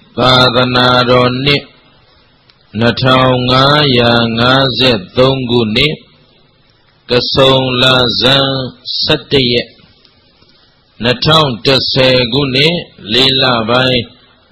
သာသနာတော်နှစ်2553ခုနှစ်ကဆုံလဇန်17ရက်2010ခုနှစ်4လပိုင်း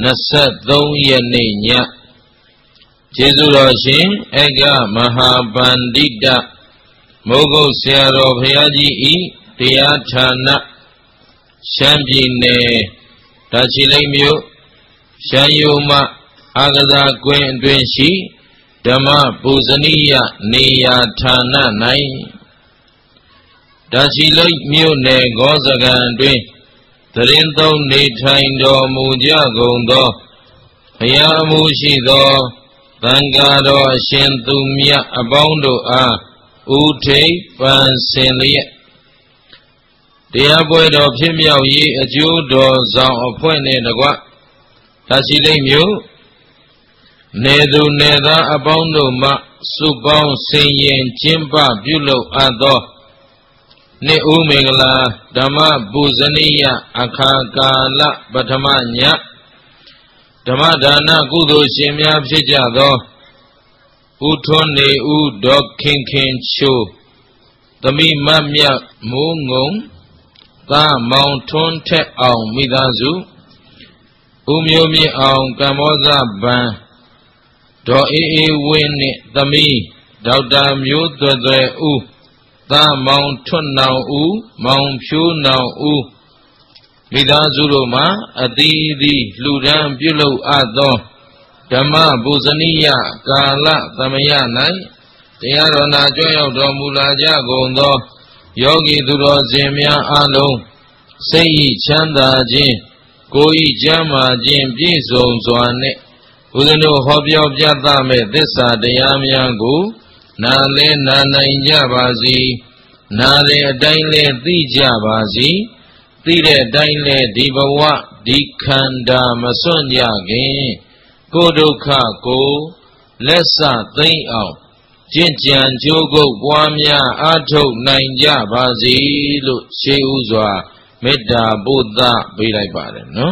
23ရက်နေ့ညကျေးဇူးတော်ရှင်ဧကမဟာပန္တိတမိုးကုတ်ဆရာတော်ဘုရားကြီးဤတရားဌာနရှမ်းပြည်နယ်တာချီလိတ်မြို့ရှမ်းယုံမအာကစားကွင်းအတွင်းရှိဓမ္မပူဇနီယနေရာဌာန၌တာချီလိတ်မြို့နယ်ဂောစကန်အတွင်းသတင်းသုံးနေထိုင်တော်မူကြကုန်သောဘုရားမှုရှိသောသံဃာတော်အရှင်သူမြတ်အပေါင်းတို့အားဥထိပ်ပန်ဆင်လျက်တရားပွဲတော်ဖြစ်မြောက်ရေးအကျိုးတော်ဆောင်အဖွဲ့နှင့်တကွတာချီလိတ်မြို့နေသူနေသားအပေါင်းတို့မှစုပေါင်းဆင်ရင်ကျင်းပပြုလုပ်အပ်သောနှစ်ဦးမင်္ဂလာဓမ္မပူဇနီယအခါကာလပထမညဓမ္မဒါနကုသိုလ်ရှင်များဖြစ်ကြသောဦးထွန်းနေဦးဒေါ်ခင်ခင်ချိုသမီးမမြတ်မိုးငုံသားမောင်ထွန်းထက်အောင်မိသားစုဦးမျိုးမြင့်အောင်ကမ္ဘောဇဗန်ဒေါ်အေးအေးဝင်းနှင့်သမီးဒေါက်တာမျိုးသွဲ့သွဲ့ဦးသားမောင်ထွန်းနောင်ဦးမောင်ဖြိုးနောင်ဦးမိသားစုတို့မှာအသီးသီးလှူဒန်းပြုလုပ်အပ်သောဓမ္မပူဇနီယကာလသမယ၌တရားတော်နာကြွရောက်တော်မူလာကြကုန်သောယောဂီသူတော်စင်များအားလုံးစိတ်ဤချမ်းသာခြင်းကိုယ်ဤကျမ်းမာခြင်းပြည့်စုံစွာနှင့်ဦးဇင်းတို့ဟောပြောပြသမဲ့သစ္စာတရားများကိုနာလဲနာနိုင်ကြပါစေနာလဲအတိုင်းလဲသိကြပါစေသိတဲ့အတိုင်းလဲဒီဘဝဒီခန္ဓာမစွန့်ကြခင်ကိုယ်ဒုက္ခကိုလက်စသိမ့်အောင်ကျင့်ကြံကြိုးကုပ်ပွားများအားထုတ်နိုင်ကြပါစေလို့ရှေးဥစွာမေတ္တာပို့သပေးလိုက်ပါတယ်နော်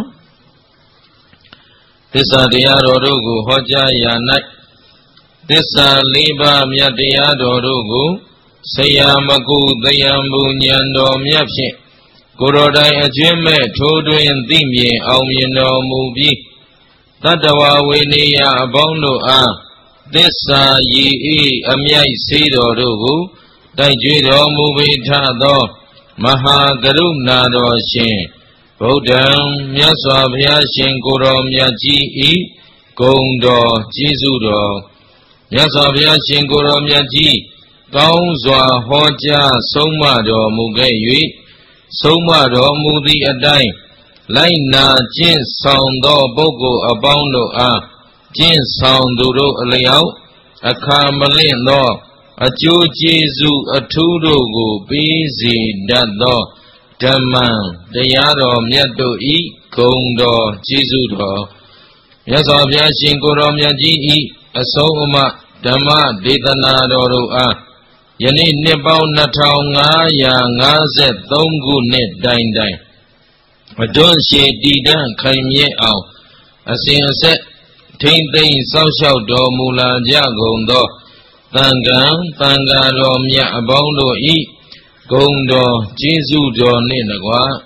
သစ္စာတရားတော်တို့ကိုဟောကြားရာ၌သစ္စာလေးပါးမြတ်တရားတော်တို့ကိုဆရာမကုသယံပူဉဏ်တော်မြတ်ဖြင့်ကိုယ်တော်တိုင်အကျွင့်မဲ့ထိုးတွင်သိမြင်အောင်မြင်တော်မူပြီးတတ္တဝဝေနေယအပေါင်းတို့အားသစ္စာရည်ဤအမြိုက်စေတော်တို့ကိုတိုက်ကြွတော်မူပေထသောမဟာကရုဏာတော်ရှင်ဗုဒ္ဓံမြတ်စွာဘုရားရှင်ကိုယ်တော်မြတ်ကြီးဤဂုဏ်တော်ကျေးဇူးတော်မြတ်စွာဘုရားရှင်ကိုယ်တော်မြတ်ကြီးကောင်းစွာဟောကြားဆုံးမတော်မူခဲ့၍ဆုံးမတော်မူသည့်အတိုင်းလိုက်နာကျင့်ဆောင်သောပုဂ္ဂိုလ်အပေါင်းတို့အားကျင့်ဆောင်သူတို့အလျောက်အခါမလင့်သောအကျိုးကျေးဇူးအထူးတို့ကိုပေးစေတတ်သောဓမ္မတရားတော်မြတ်တို့ဤဂုဏ်တော်ကျေးဇူးတော်မြတ်စွာဘုရားရှင်ကိုယ်တော်မြတ်ကြီးဤအဆုံးအမဓမ္မဒေသနာတော်တို့အားယနေ့နှစ်ပေါင်း2553ခုနှစ်တိုင်တိုင်အတွန်းရှိတည်တံ့ခိုင်မြဲအောင်အစဉ်အဆက်ထိမ့်သိမ့်စောင့်ရှောက်တော်မူလာကြကုန်သောသံဃာတော်မြတ်အပေါင်းတို့ဤဂုဏ်တော်ကျေးဇူးတော်နှင့်တကား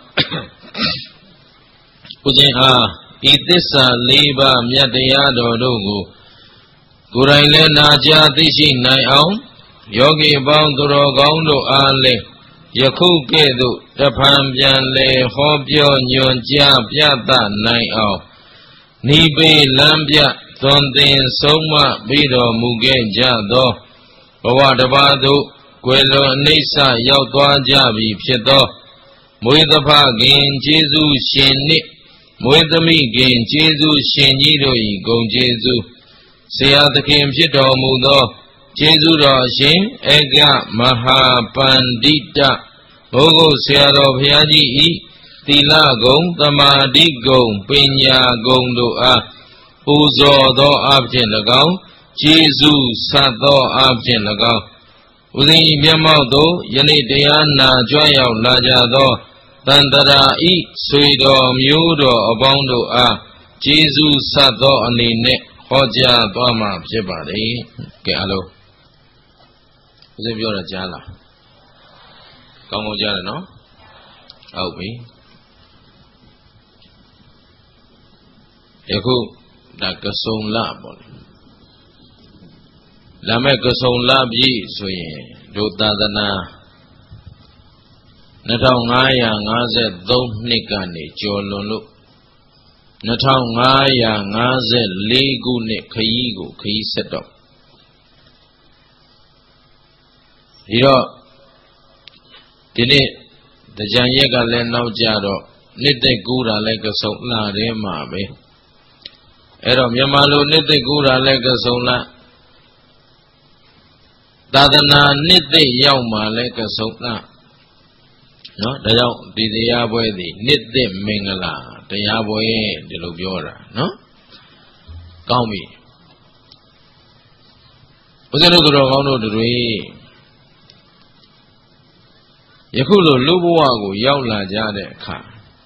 ဦးဇင်းအားဤသစ္စာလေးပါးမြတ်တရားတော်တို့ကိုကိုယ်တိုင်လည်းနာကြားသိရှိနိုင်အောင်ယောဂီအပေါင်းသူတော်ကောင်းတို့အားလည်းယခုကဲ့သို့တဖန်ပြန်လဲဟောပြောညွှန်ကြားပြသနိုင်အောင်နိဗ္ဗေလမ်းပြသွန်သင်ဆုံးမပြီးတော်မူခဲ့ကြသောဘဝတစ်ပါးသို့ကွယ်လွန်အနိစ္စရောက်သွားကြပြီဖြစ်သောမွေးသဖခင်ကျေးဇူးရှင်နှင့်မွေးသမီးခင်ကျေးဇူးရှင်ကြီးတို့၏ဂုဏ်ကျေးဇူးဆရာသခင်ဖြစ်တော်မူသောကျေးဇူးတော်ရှင်ဧကမဟာပန္တိတမိုးကုတ်ဆရာတော်ဘုရားကြီးဤသီလဂုဏ်သမာဓိဂုဏ်ပညာဂုဏ်တို့အားပူဇော်သောအဖြစ်၎င်းကျေးဇူးဆတ်သောအဖြစ်၎င်းဦးဇင်းဤမျက်မှောက်သို့ယနေ့တရားနာကြွရောက်လာကြသောတန်တရာဤဆွေတော်မျိုးတော်အပေါင်းတို့အားကျေးဇူးဆက်သောအနေနဲ့ဟောကြားသွားမှာဖြစ်ပါတယ်ကဲအားလုံးဦးဇင်းပြောတာကြားလားကောင်းကောင်းကြားတယ်နော်ဟုတ်ပြီယခုဒါကစုံလပေါ့လာမဲ့ကစုံလပြီဆိုရင်ဒုသာသနာ2553နှစ်ကနေကျော်လွန်လို့2554ခုနှစ်ခရီးကိုခရီးဆက်တော့ဒီတော့ဒီနေ့တရားရက်ကလည်းနောက်ကြတော့နှစ်သက်ကူးတာလည်းကစုံလာတယ်မှာပဲအဲ့တော့မြန်မာလိုနှစ်သက်ကူးတာလည်းကစုံလာသာသနာနှစ်သက်ရောက်မှလည်းကစုံလာနော်ဒါကြောင့်ဒီတရားပွဲသည်နှစ်သက်မင်္ဂလာတရားပွဲဒီလိုပြောတာနော်ကောင်းပြီဘုရားတို့တော်ကောင်းတို့တွေယခုလိုလူဘဝကိုရောက်လာကြတဲ့အခါ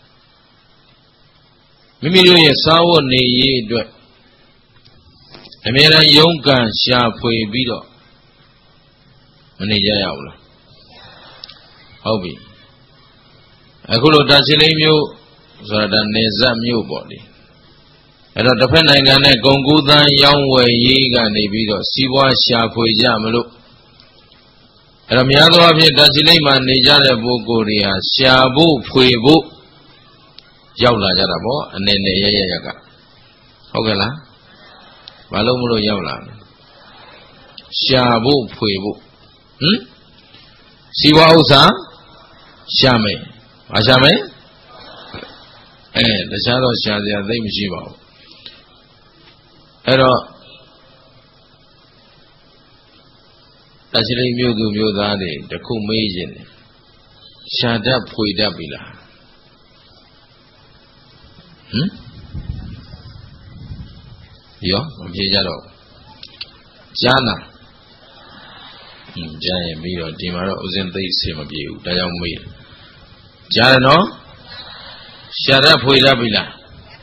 မိမိတို့ရဲ့စာဝတ်နေရေးအတွက်အမြဲတမ်းရုန်းကန်ရှာဖွေပြီးတော့မနေကြရဘူးလားဟုတ်ပြီအခုလိုတာချီလိန်မြို့ဆိုတာနေဇတ်မြို့ပေါ့လေအဲ့တော့တစ်ဖက်နိုင်ငံနဲ့ဂုံကူးသန်းရောင်းဝယ်ရေးကနေပြီးတော့စီးပွားရှာဖွေကြမလို့အဲ့တော့များသောအားဖြင့်တာချီလိန်မှာနေကြတဲ့ပုဂ္ဂိုလ်တွေဟာရှာဖို့ဖွေဖို့ရောက်လာကြတာပေါ့အနေနဲ့ရကဟုတ်ကဲ့လားဘာလို့မလို့ရောက်လာလဲရှာဖို့ဖွေဖို့စီးပွားဥစ္စာရှာမယ်ဘာရှာမယ်တခြားတော့ရှာစရာသိမရှိပါဘူးအဲ့တော့တာချီလိန်မြို့သူမြို့သားတွေတခုမေးခြင်းတယ်ရှာတတ်ဖွေတတ်ပြီလားရောမပြေကြတော့ကြားလားကြားရင်ပြီးတော့ဒီမှာတော့ဥစဉ်သိအဆင်မပြေဘူးဒါကြောင့်မေးကြားတယ်နော်ရှာတတ်ဖွေတတ်ပြီလား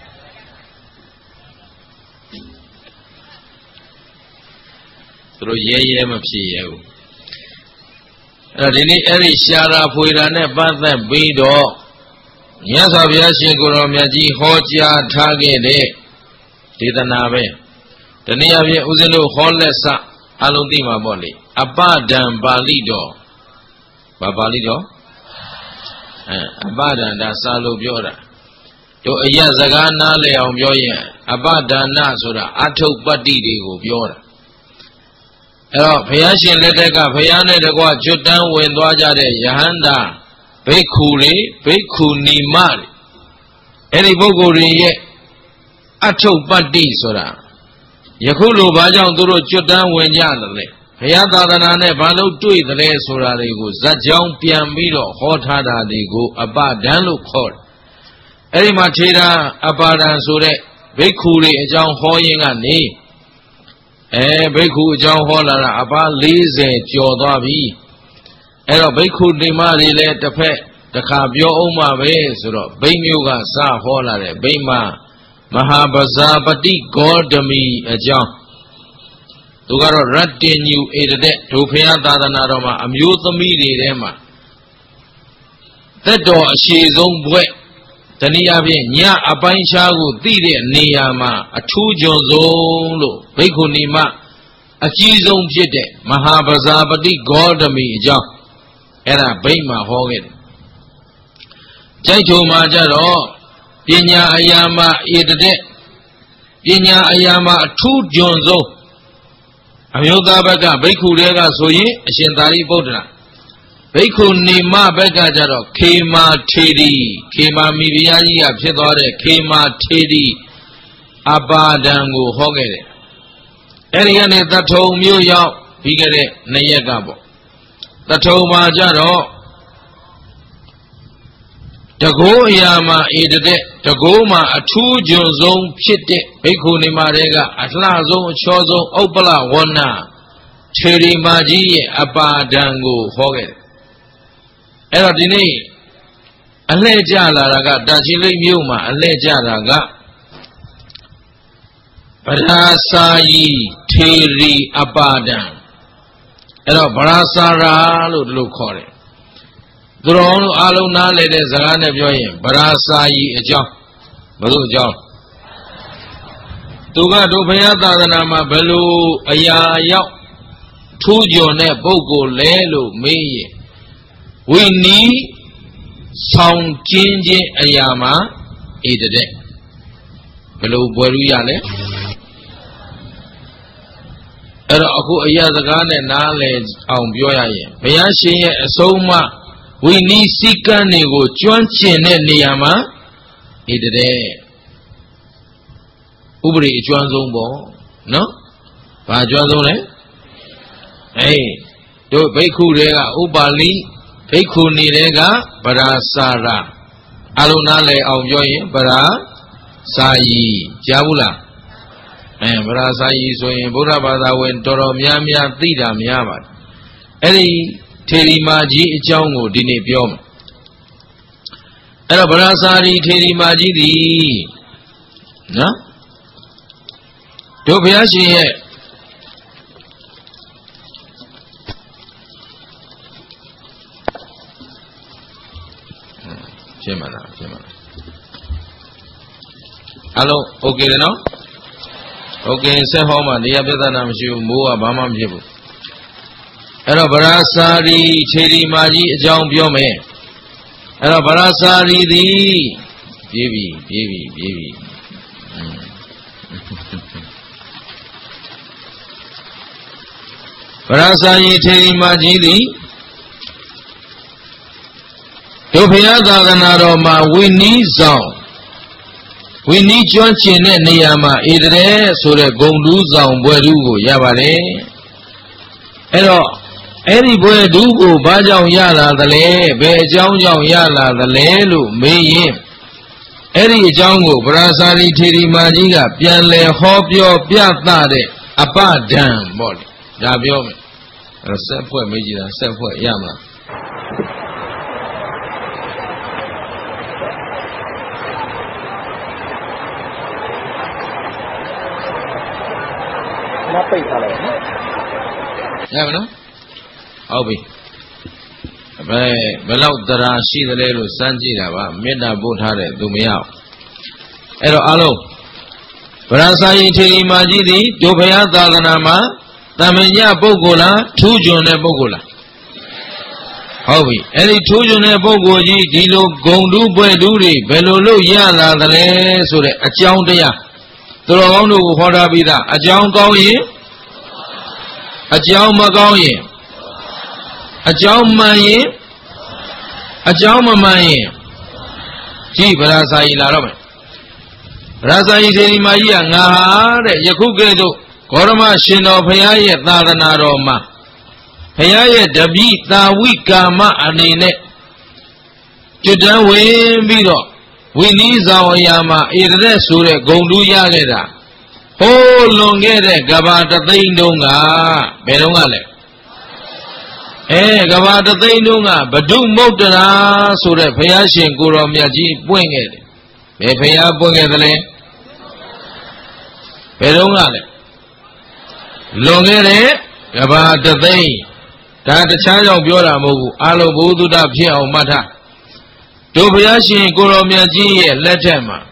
သူတို့ရဲမဖြစ်ရဘူးအဲ့တော့ဒီနေ့အဲ့ဒီရှာတာဖွေတာနဲ့ပတ်သက်ပြီးတော့မြတ်စွာဘုရားရှင်ကိုယ်တော်မြတ်ကြီးဟောကြားထားခဲ့တဲ့ဒေသနာပဲတနည်းအားဖြင့်ဦးဇင်းတို့ဟောလက်စအလုံးသိမှာပေါ့လေအပဒံပါဠိတော်ဘာပါဠိတော်အပဒံဒါစာလို့ပြောတာတို့အယစကားနားလည်အောင်ပြောရင်အပဒနာဆိုတာအထုပ္ပတ္တိတွေကိုပြောတာအဲ့တော့ဘုရားရှင်လက်ထက်ကဘုရားနဲ့တကွကျွတ်တန်းဝင်သွားကြတဲ့ယဟန္တာဘိက္ခုတွေဘိက္ခုနီမတွေအဲ့ဒီပုဂ္ဂိုလ်တွေရဲ့အထုပ္ပတ္တိဆိုတာယခုလိုဘာကြောင့်သူတို့ကျွတ်တန်းဝင်ကြတယ်လဲဘုရားသာသနာနဲ့ဘာလို့တွေ့တယ်ဆိုတာတွေကိုဇတ်ကြောင်းပြန်ပြီးတော့ဟောထားတာတွေကိုအပဒံလို့ခေါ်တယ်အဲ့ဒီမှာထေရအပါဒံဆိုတဲ့ဘိက္ခုတွေအကြောင်းဟောရင်းကနေဘိက္ခုအကြောင်းဟောလာတာအပါ40ကျော်သွားပြီအဲ့တော့ဘိက္ခုနေမတွေလည်းတစ်ဖက်တစ်ခါပြောအောင်ပါပဲဆိုတော့ဘိမျိုးကစဟောလာတယ်ဘိမမဟာပဇာပတိဂေါတမီအကြောင်းသူကတော့ရတ္တညူဧတတဲ့ဒုဖယသာသနာတော်မှာအမျိုးသမီးတွေထဲမှာသက်တော်အရှိဆုံးဘွဲ့တနည်းအားဖြင့်ညအပိုင်းခြားကိုသိတဲ့နေရာမှာအထူးကျွန်းဆုံးလို့ဘိက္ခုနီမအကြီးဆုံးဖြစ်တဲ့မဟာပဇာပတိဂေါတမီအကြောင်းအဲ့ဒါဘိမှာဟောခဲ့တယ်ကြိုက်ထုံမှာကြတော့ပညာအရာမှာဧတတဲ့ပညာအရာမှာအထူးကျွန်းဆုံးအမျိုးသားဘက်ကဘိက္ခုတွေကဆိုရင်အရှင်သာရိပုတ္တရာဘိက္ခုနီမဘက်ကကြတော့ခေမာထေရီခေမာမိဖုရားကြီးကဖြစ်သွားတဲ့ခေမာထေရီအပါဒံကိုဟောခဲ့တယ်အဲ့ဒီကနေသထုံမြို့ရောက်ပြီးခဲ့တဲ့2ရက်ကပေါ့သထုံမှာကြတော့တကိုးအရာမှာဧတတဲ့တကိုးမှာအထူးကျွန်းဆုံးဖြစ်တဲ့ဘိက္ခုနီမတွေကအလှဆုံးအချောဆုံးဥပ္ပလဝဏ္ဏထေရီမကြီးရဲ့အပါဒံကိုဟောခဲ့တယ်အဲ့တော့ဒီနေ့အလှည့်ကျလာတာကတာချီလိတ်မြို့မှာအလှည့်ကျတာက Parasayi Theri Apadan. Ero Parasara Lukore. Drone Aluna Lede Zagane Joy, Parasayi a job. Balu job. Tuga Dupayata Nama Belu Aya Tujone Bogo Lelo Meye. We need sound changing Ayama Ede. Belu Boruyale. Ero Aku Ayazagane Nale on Bioya. Bayashi Soma. We need Sika Nego Chuanchine Niyama Ede. Ubri Chuanzombo, no? Pajuazone? Hey, do Beku Rega, Ubali, Beku Nirega, Barasara. Alunale of Joy, Bara, Sayi, Javula. And Barasayi so in Burabada when Toro Miamia, Tida Miama. Eli Terimaji, Chango, Dini Piom. Ela Barasari, Terimaji, no? Do Piashi here. Chemana. Hello, okay, no? Okay, say home and the Abedana Mua Bama Jibu. Ero Barasari, Cheri Maji, John Biome. Ero Barasari, the baby. Parasayi Theri Majidi Dopayata Ganaroma, we need zone. We need John Chine Niyama, Idre, Sure Gondu Zone, Buerugo, Yabare. Ero, any Buerugo, Bajao Yala, the Le, Bejao Yala, the Lelu, Mayim. Eri Jango, Parasari Theri Majiga, Pianle, Hopio, Piatade, Apadam, body. Dabiome. Sepwe Majida, Sepwe Yama. Yamano? Obi. Below the Rashi the Lelu Sanjira, Mida Butare, Dumiao. Ero Alo. Parasayi Theri Majidi, Dopayata Ganama. Tamenya Bogola, Tujone Bogola. Hobby. Any Tujone Bogoji, Dilo, Gondu, Bueduri, Belolo Yala, the Le, so a Chow Dea. Torono, Hodabida, a Chow Goye, a Chow Magoye, a Chow Maye, a Chow Mamaye. Gee, Rasai Larabe. Rasai Theri Maya, Nahare, Yakugedo. Korama Shino Payaya Tadana Roma Payaya Dabi Tawikama Anine Judan Wimbido We need our Yama Ire Sure Gondu Yageda Oh Longere Gabata Taindunga Berungale Gabata Taindunga Badu Motana Sure Payashin Kurom Yaji Puenged Paya Puengedale Berungale Longere, about the day that the child of Yola Mogu, Alo Buddha Pia or Mata. Tobiashi Goromiaji, Letema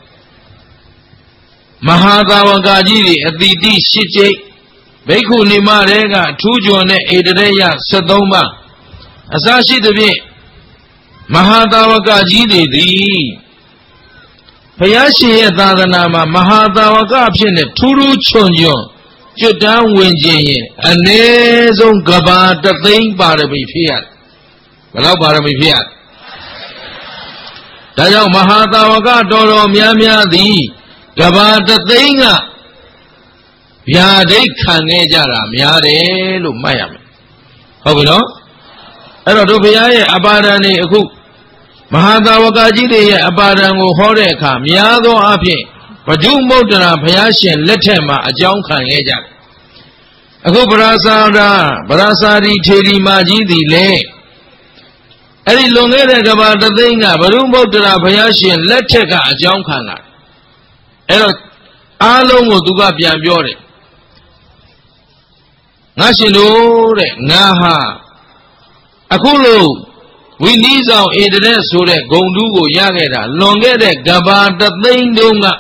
Mahadawa Gajiri at the D. Shiche Beku Nimarega, Tujone, Edreya, Sadoma Asashi the Be Mahadawa Gajiri, the Payashi Tadanama, Mahadawa Gapshin, Turu Chonjo. Judan Winji, a Nezon Gaba, the thing Barami Fiat. Without Barami Fiat. Tayo Mahatawaga, Doro Miamia, the Gaba, the thing. Yade Kanejara, Miade, Lumayam. How we know? Erodopia, Abadani, Cook. Mahatawaga, Abadan, Horeka, Miado Api. Padu Modana Payashin, Letema, a Jonkan Eja. Ako Barasari Theri Majidi Le. Any longer about the thing, Baru Modana Payashin, Letega, a Jonkana. Ero အားလုံးကိုသူကပြန်ပြောတယ်ငါရှင်တို့တဲ့ငါဟာအခုလို့ဝိနည်းဆောင်ဧတရက်ဆိုတဲ့ဂုံတူးကိုရခဲ့တာလွန်ခဲ့တဲ့ကဘာတသိန်းတုန်းက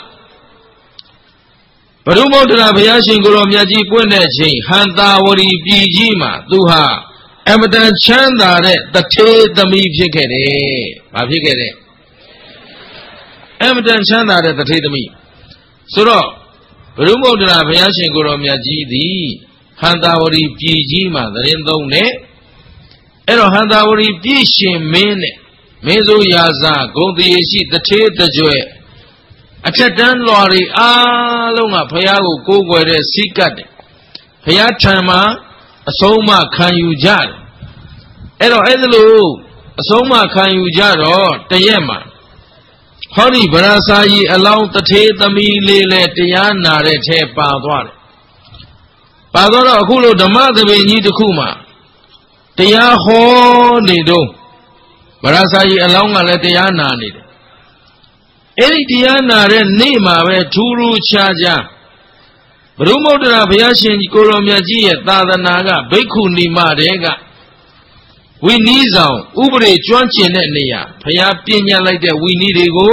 ဘုရုမုဒ္ဒရာဘုရားရှင်ကိုရောမြတ်ကြီးပွင့်တဲ့ချိန်ဟန္တာဝရီပြည်ကြီးမှာသူဟာအမတန်ချမ်းသာတဲ့တထေးသမီးဖြစ်ခဲ့တယ်။ဘာဖြစ်ခဲ့တဲ့။အမတန်ချမ်းသာတဲ့တထေးသမီးဆိုတော့ဘုရုမုဒ္ဒရာဘုရားရှင်ကိုရောမြတ်ကြီးသည်ဟန္တာဝရီပြည်ကြီးမှာသတင်းသုံးနဲ့အဲ့တော့ဟန္တာဝရီပြည်ရှင်မင်းနဲ့မင်းစိုးရာဇဂုံတရေရှိတထေးတကြွယ်အထက်တန်းလွာတွေအားလုံးကဘုရားကိုကိုးကွယ်တဲ့စိတ်ကတ်တယ်ဘုရားထံမှာအဆုံးအမခံယူကြတယ်အဲ့တော့အဲ့ဒါလို့အဆုံးအမခံယူကြတော့တရက်မှာဟောဒီဗရာစာကြီးအလောင်းတထေးသမီးလေးလည်းတရားနာတဲ့ထဲပါသွားတယ်ပါတော့အခုလိုဓမ္မသဘင်ကြီးတစ်ခုမှာတရားဟောနေတော့ဗရာစာကြီးအလောင်းကလည်းတရားနာနေတယ်အဲ့ဒီတရားနာတဲ့နေ့မှာပဲထူးထူးခြားခြားဘုရုမုဒ္ဒရာဘုရားရှင်ကိုရောမြတ်ကြီးရဲ့သာသနာကဘိက္ခုနီမတဲကဝိနည်းဆောင်ဥပဒေကျွမ်းကျင်တဲ့နေရာဘုရားပြညတ်လိုက်တဲ့ဝိနည်းတွေကို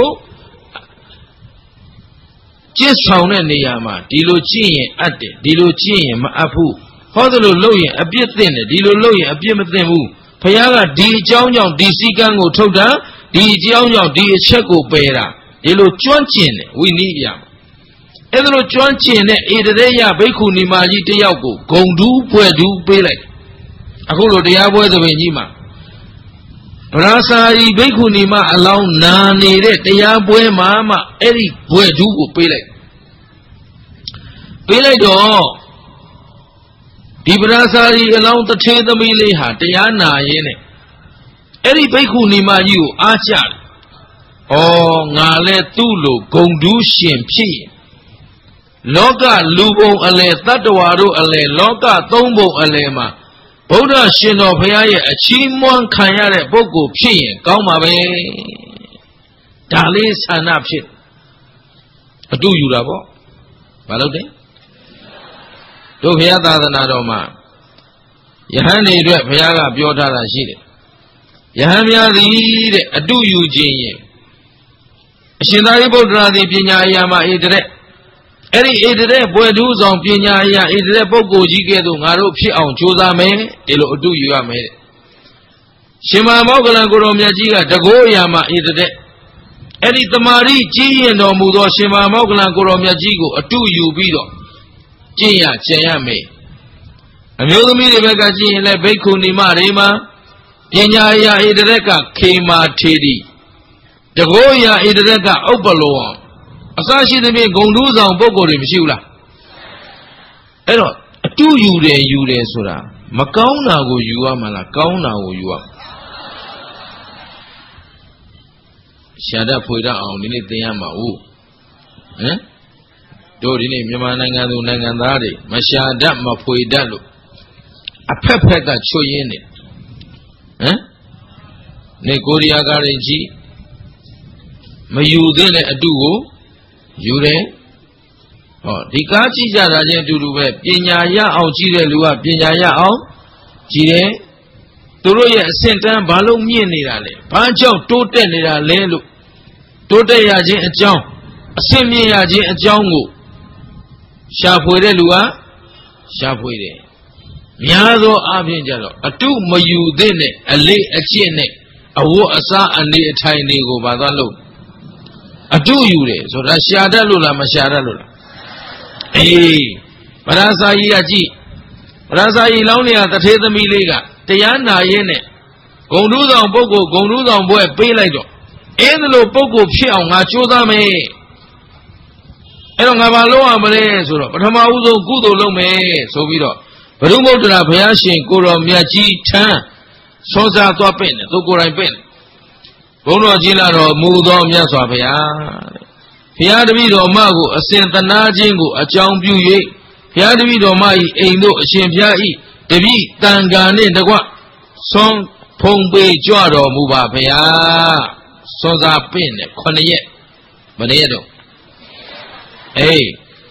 ကျင့်ဆောင်တဲ့နေရာမှာဒီလိုကျင့်ရင်အပ်တယ်ဒီလိုကျင့်ရင်မအပ်ဘူးဟောသလိုလုပ်ရင်အပြစ်သင့်တယ်ဒီလိုလုပ်ရင်အပြစ်မသင့်ဘူးဘုရားကဒီအကြောင်းကြောင့်ဒီစည်းကမ်းကိုထုတ်တာဒီအကြောင်းကြောင့်ဒီအချက်ကိုပယ်တာဒီလိုကျွမ်းကျင်တယ်ဝိနည်းပြအဲ့ဒါလိုကျွမ်းကျင်တဲ့ဧတရေယဘိက္ခုနီမကြီးတယောက်ကိုဂုံတူးပွဲတူးပေးလိုက်အခုလိုတရားပွဲသဘင်ကြီးမှာဗရာစာရီဘိက္ခုနီမအလောင်းနာနေတဲ့တရားပွဲမှာမှအဲ့ဒီပွဲတူးကိုပေးလိုက်တော့ဒီဗရာစာရီအလောင်းတထေးသမီးလေးဟာတရားနာရင်းနဲ့အဲ့ဒီဘိက္ခုနီမကြီးကိုအားကျတယ်ဩငါလဲသူ့လိုဂုံတူးရှင်ဖြစ်ရင်လောကလူဘုံအလဲတတ္တဝါတို့အလဲလောကသုံးဘုံအလဲမှာဗုဒ္ဓရှင်တော်ဘုရားရဲ့အချီးမွမ်းခံရတဲ့ပုဂ္ဂိုလ်ဖြစ်ရင်ကောင်းပါပဲဒါလေးဆန္ဒဖြစ်အတူယူတာပေါ့မလုပ်တယ်တို့ဘုရားသာသနာတော်မှာယဟန်တွေအတွက်ဘုရားကပြောထားတာရှိတယ်ယဟန်များသည်တဲ့အတူယူခြင်းရင်အရှင်သာရိပုတ္တရာသည်ပညာအရာမှာဧတရက်အဲ့ဒီဧတရက်ဘွယ်ထူးဆောင်ပညာအရာဧတရက်ပုဂ္ဂိုလ်ကြီးကဲ့သို့ငါတို့ဖြစ်အောင်ကြိုးစားမယ်ဒီလိုအတူယူရမယ်တဲ့ရှင်မမောဂလန်ကိုရောမြတ်ကြီးကတကောအရာမှာဧတရက်အဲ့ဒီတမာရီကြီးရင်တော်မူသောရှင်မမောဂလန်ကိုရောမြတ်ကြီးကိုအတူယူပြီးတော့ကျင့်ရကျင့်ရမယ်အမျိုးသမီးတွေဘက်ကကျင့်ရင်လည်းဘိက္ခုနီမတွေမှာပညာအရာဧတရက်ကခေမာထေရီတကောအရာဧတရက်ကဥပ္ပလောဝံအစရှိသဖြင့်ဂုံတူးဆောင်ပုဂ္ဂိုလ်တွေမရှိဘူးလားအဲ့တော့အတူယူတယ်ဆိုတာမကောင်းတာကိုယူရမှာလားကောင်းတာကိုယူရမှာရှာတတ်ဖွေတတ်အောင်ဒီနေ့သင်ရမှာဟုတ်ဟမ်တို့ဒီနေ့မြန်မာနိုင်ငံသူနိုင်ငံသားတွေမရှာတတ်မဖွေတတ်လို့အဖက်ဖက်ကချွတ်ရင်းနေဟမ်နေကိုရီးယားကားတွေကြီးမယူသင့်တဲ့အတူကိုယူတယ်ဟောဒီကားကြည့်ကြတာချင်းအတူတူပဲပညာရအောင်ကြည့်တဲ့လူကပညာရအောင်ကြည့်တယ်သူတို့ရဲ့အဆင့်တန်းဘာလို့မြင့်နေတာလဲဘာကြောင့်တိုးတက်နေတာလဲလို့တိုးတက်ရခြင်းအကြောင်းအဆင့်မြင့်ရခြင်းအကြောင်းကိုရှာဖွေတဲ့လူကရှာဖွေတယ်များသောအားဖြင့်ကြတော့အတုမယူသင့်တဲ့အလေးအကျင့်နဲ့အဝတ်အစားအနေအထိုင်တွေကိုဘာသာလို့အတုယူတယ်ဆိုတာရှာတတ်လို့လားမရှာတတ်လို့လားအေးဗရာစာကြီးကကြည့်ဗရာစာကြီးလောင်းနေရတထေးသမီးလေးကတရားနာရင်းနဲ့ဂုံတူးဆောင်ပုဂ္ဂိုလ်ဂုံတူးဆောင်ဘွဲပေးလိုက်တော့အဲ့ဒါလိုပုဂ္ဂိုလ်ဖြစ်အောင်ငါကြိုးစားမယ်အဲ့တော့ငါဘာလုပ်ရမလဲဆိုတော့ပထမဦးဆုံးကုသိုလ်လုပ်မယ်ဆိုပြီးတော့ဘုရုမုဒ္ဒရာဘုရားရှင်ကိုတော်မြတ်ကြီးထံစောစားသွားပင့်တယ်သူကိုယ်တိုင်ပင့်တယ်ဘုန်းတော်ကြီးလာတော်မူသောမြတ်စွာဘုရားဘုရားတပည့်တော်မကိုအစဉ်သနာခြင်းကိုအကြောင်းပြု၍ဘုရားတပည့်တော်မ၏အိမ်သို့အရှင်ဘုရား၏တပည့်တန်ခါနှင့်တကွဆွမ်းဖုံပေကြွတော်မူပါဘုရားစောစားပင့်တယ်9ရက်မနေ့တော့အေး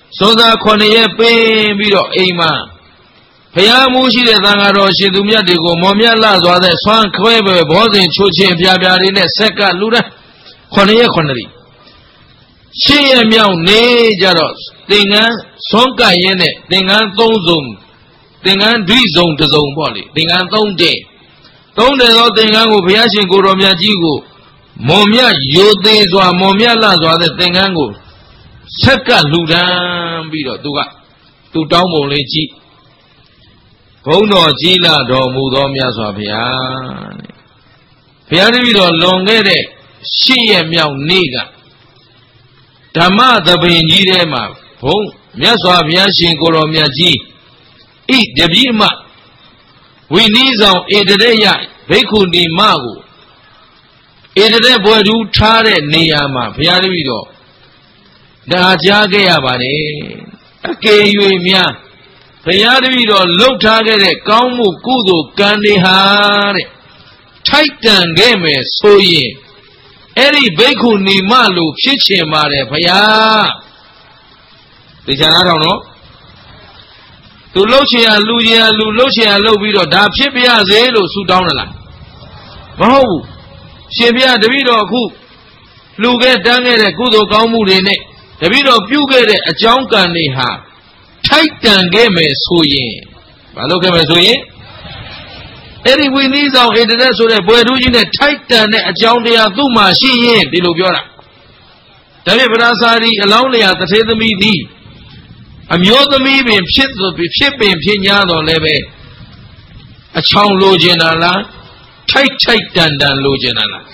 Soda Konia Pay Bido Ema Payamushi the Tangaro Shidumia de Go Momia Lazwa the Swan Quebe Bozin Chuchi Piabiarine Seka Luna Konia Connery. She and Miao Ne Jaros, Dingan, Sonka Yene, Dingan Tozum, Dingan Drizon to Zone Body, Dingan Ton Day. Don't they all Dingan of Yashin Goromia Jigo, Momia Yodezwa, Momia Lazwa the Dingango, Seka Ludan Bido, to Domo Lechi. Bono Gila do Mudomia Swabia Pianido Longere, she and Miao Niga. Tama the Benjirema, Pong, Miaswa Biashin Goromiaji. Eat the Bima. We need some Edeya, Bekundi Magu. Ede Bodu Tare Niama, Pianido. The Ajage Abane, Ake Yumia. Pianido low target, Kamu Kudu, Kandi Hare. Titan Game, so ye. Eri Beku ni malu chiche mare paya. Dijana no? To lochia luya lu lochia lobido da pipia zelo su down la. Mahu. Shibia debido ku. Luge dange kudo kaumu rene. Debido puge a jonka ni ha. Titan game suye. Baloke me suye. Eri we need our internet so that boy doing a titan a joundia duma she in Dilubiola. David Brasari alone at the same me. I'm your the me being shipped to be shipping Pinyado leve. A chow logenala, titan than logenala.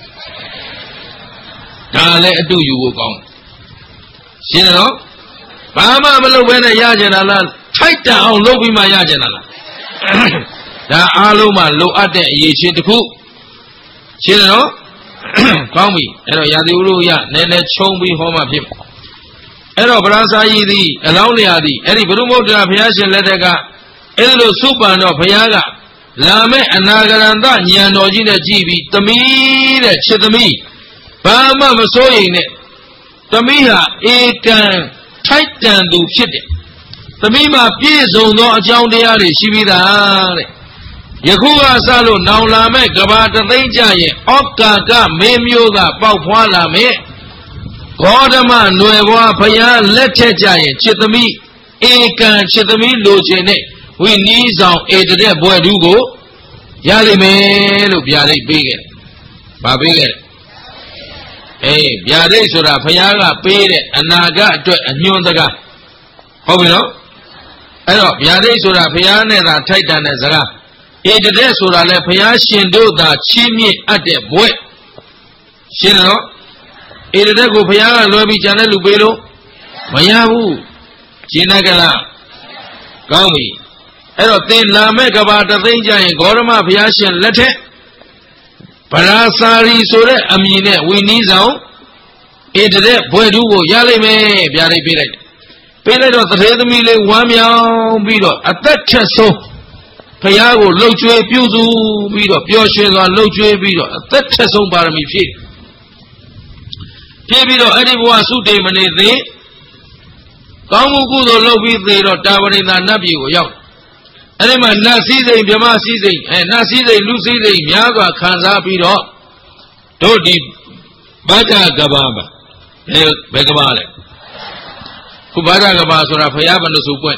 Dale do you will go. See no? Bama Malovena Yajanala, titan on Lobima Yajanala. Da Aloma low at the Yishin to cook. Chino, call me, and Yadiuya, Nene Chombi home of him. Ero Brasa Yidi, Alauliadi, Eri Brumo de la Piasan Ledega, Elo Supa no Piaga, Lame and Nagaranda, Yanojina Gibi, Tamir, Chitami, Bama Masoyin, Tamiha, Ekan, Titan do shit. Tamima Piezo no Joundiari, Shivida. Yakuga Salo, now Lame, Gabata Rajaye, Okaka, Memyoga, Pauala Me, Godama, Nueva Paya, Lechajaye, Chitami, Ekan, Chitami, Lojene, we need some Edre Boy Dugo, Yalime, Lubiari Bigger, Babigger. Eh, Biade Sura, Payaga, Pere, Anaga, and Yondaga. How we know? I know, Biade Sura, Payane, Titan as a Ede Sura le Payashin do that chimney at the boy. Shino Ede go Payana Lobi Jana Lubelo Mayahu Chinagala Gami Ero Tin La Megabata Ranger and Gorma Payashin Lete Parasari Sura Amine, we need out Ede Boy Dugo Yalime Biari Pire. Pele of the Redmile Wamia Bido at that so. Payago, Lochue, Puzu, Bido, Pioshes, or Lochue, Bido, that Tesson Barami Pit. Pibido, anyone suit them and they Kamuku, Lobi, they don't tower in the Nabi, young. Anyone, Nasi, they, Yamasi, and Nasi, they, Lucy, they, Yaga, Kanza, Bido, Dodi, Bada Gababa, Begabale. Kubada Gabasura, Payab and the Supuen.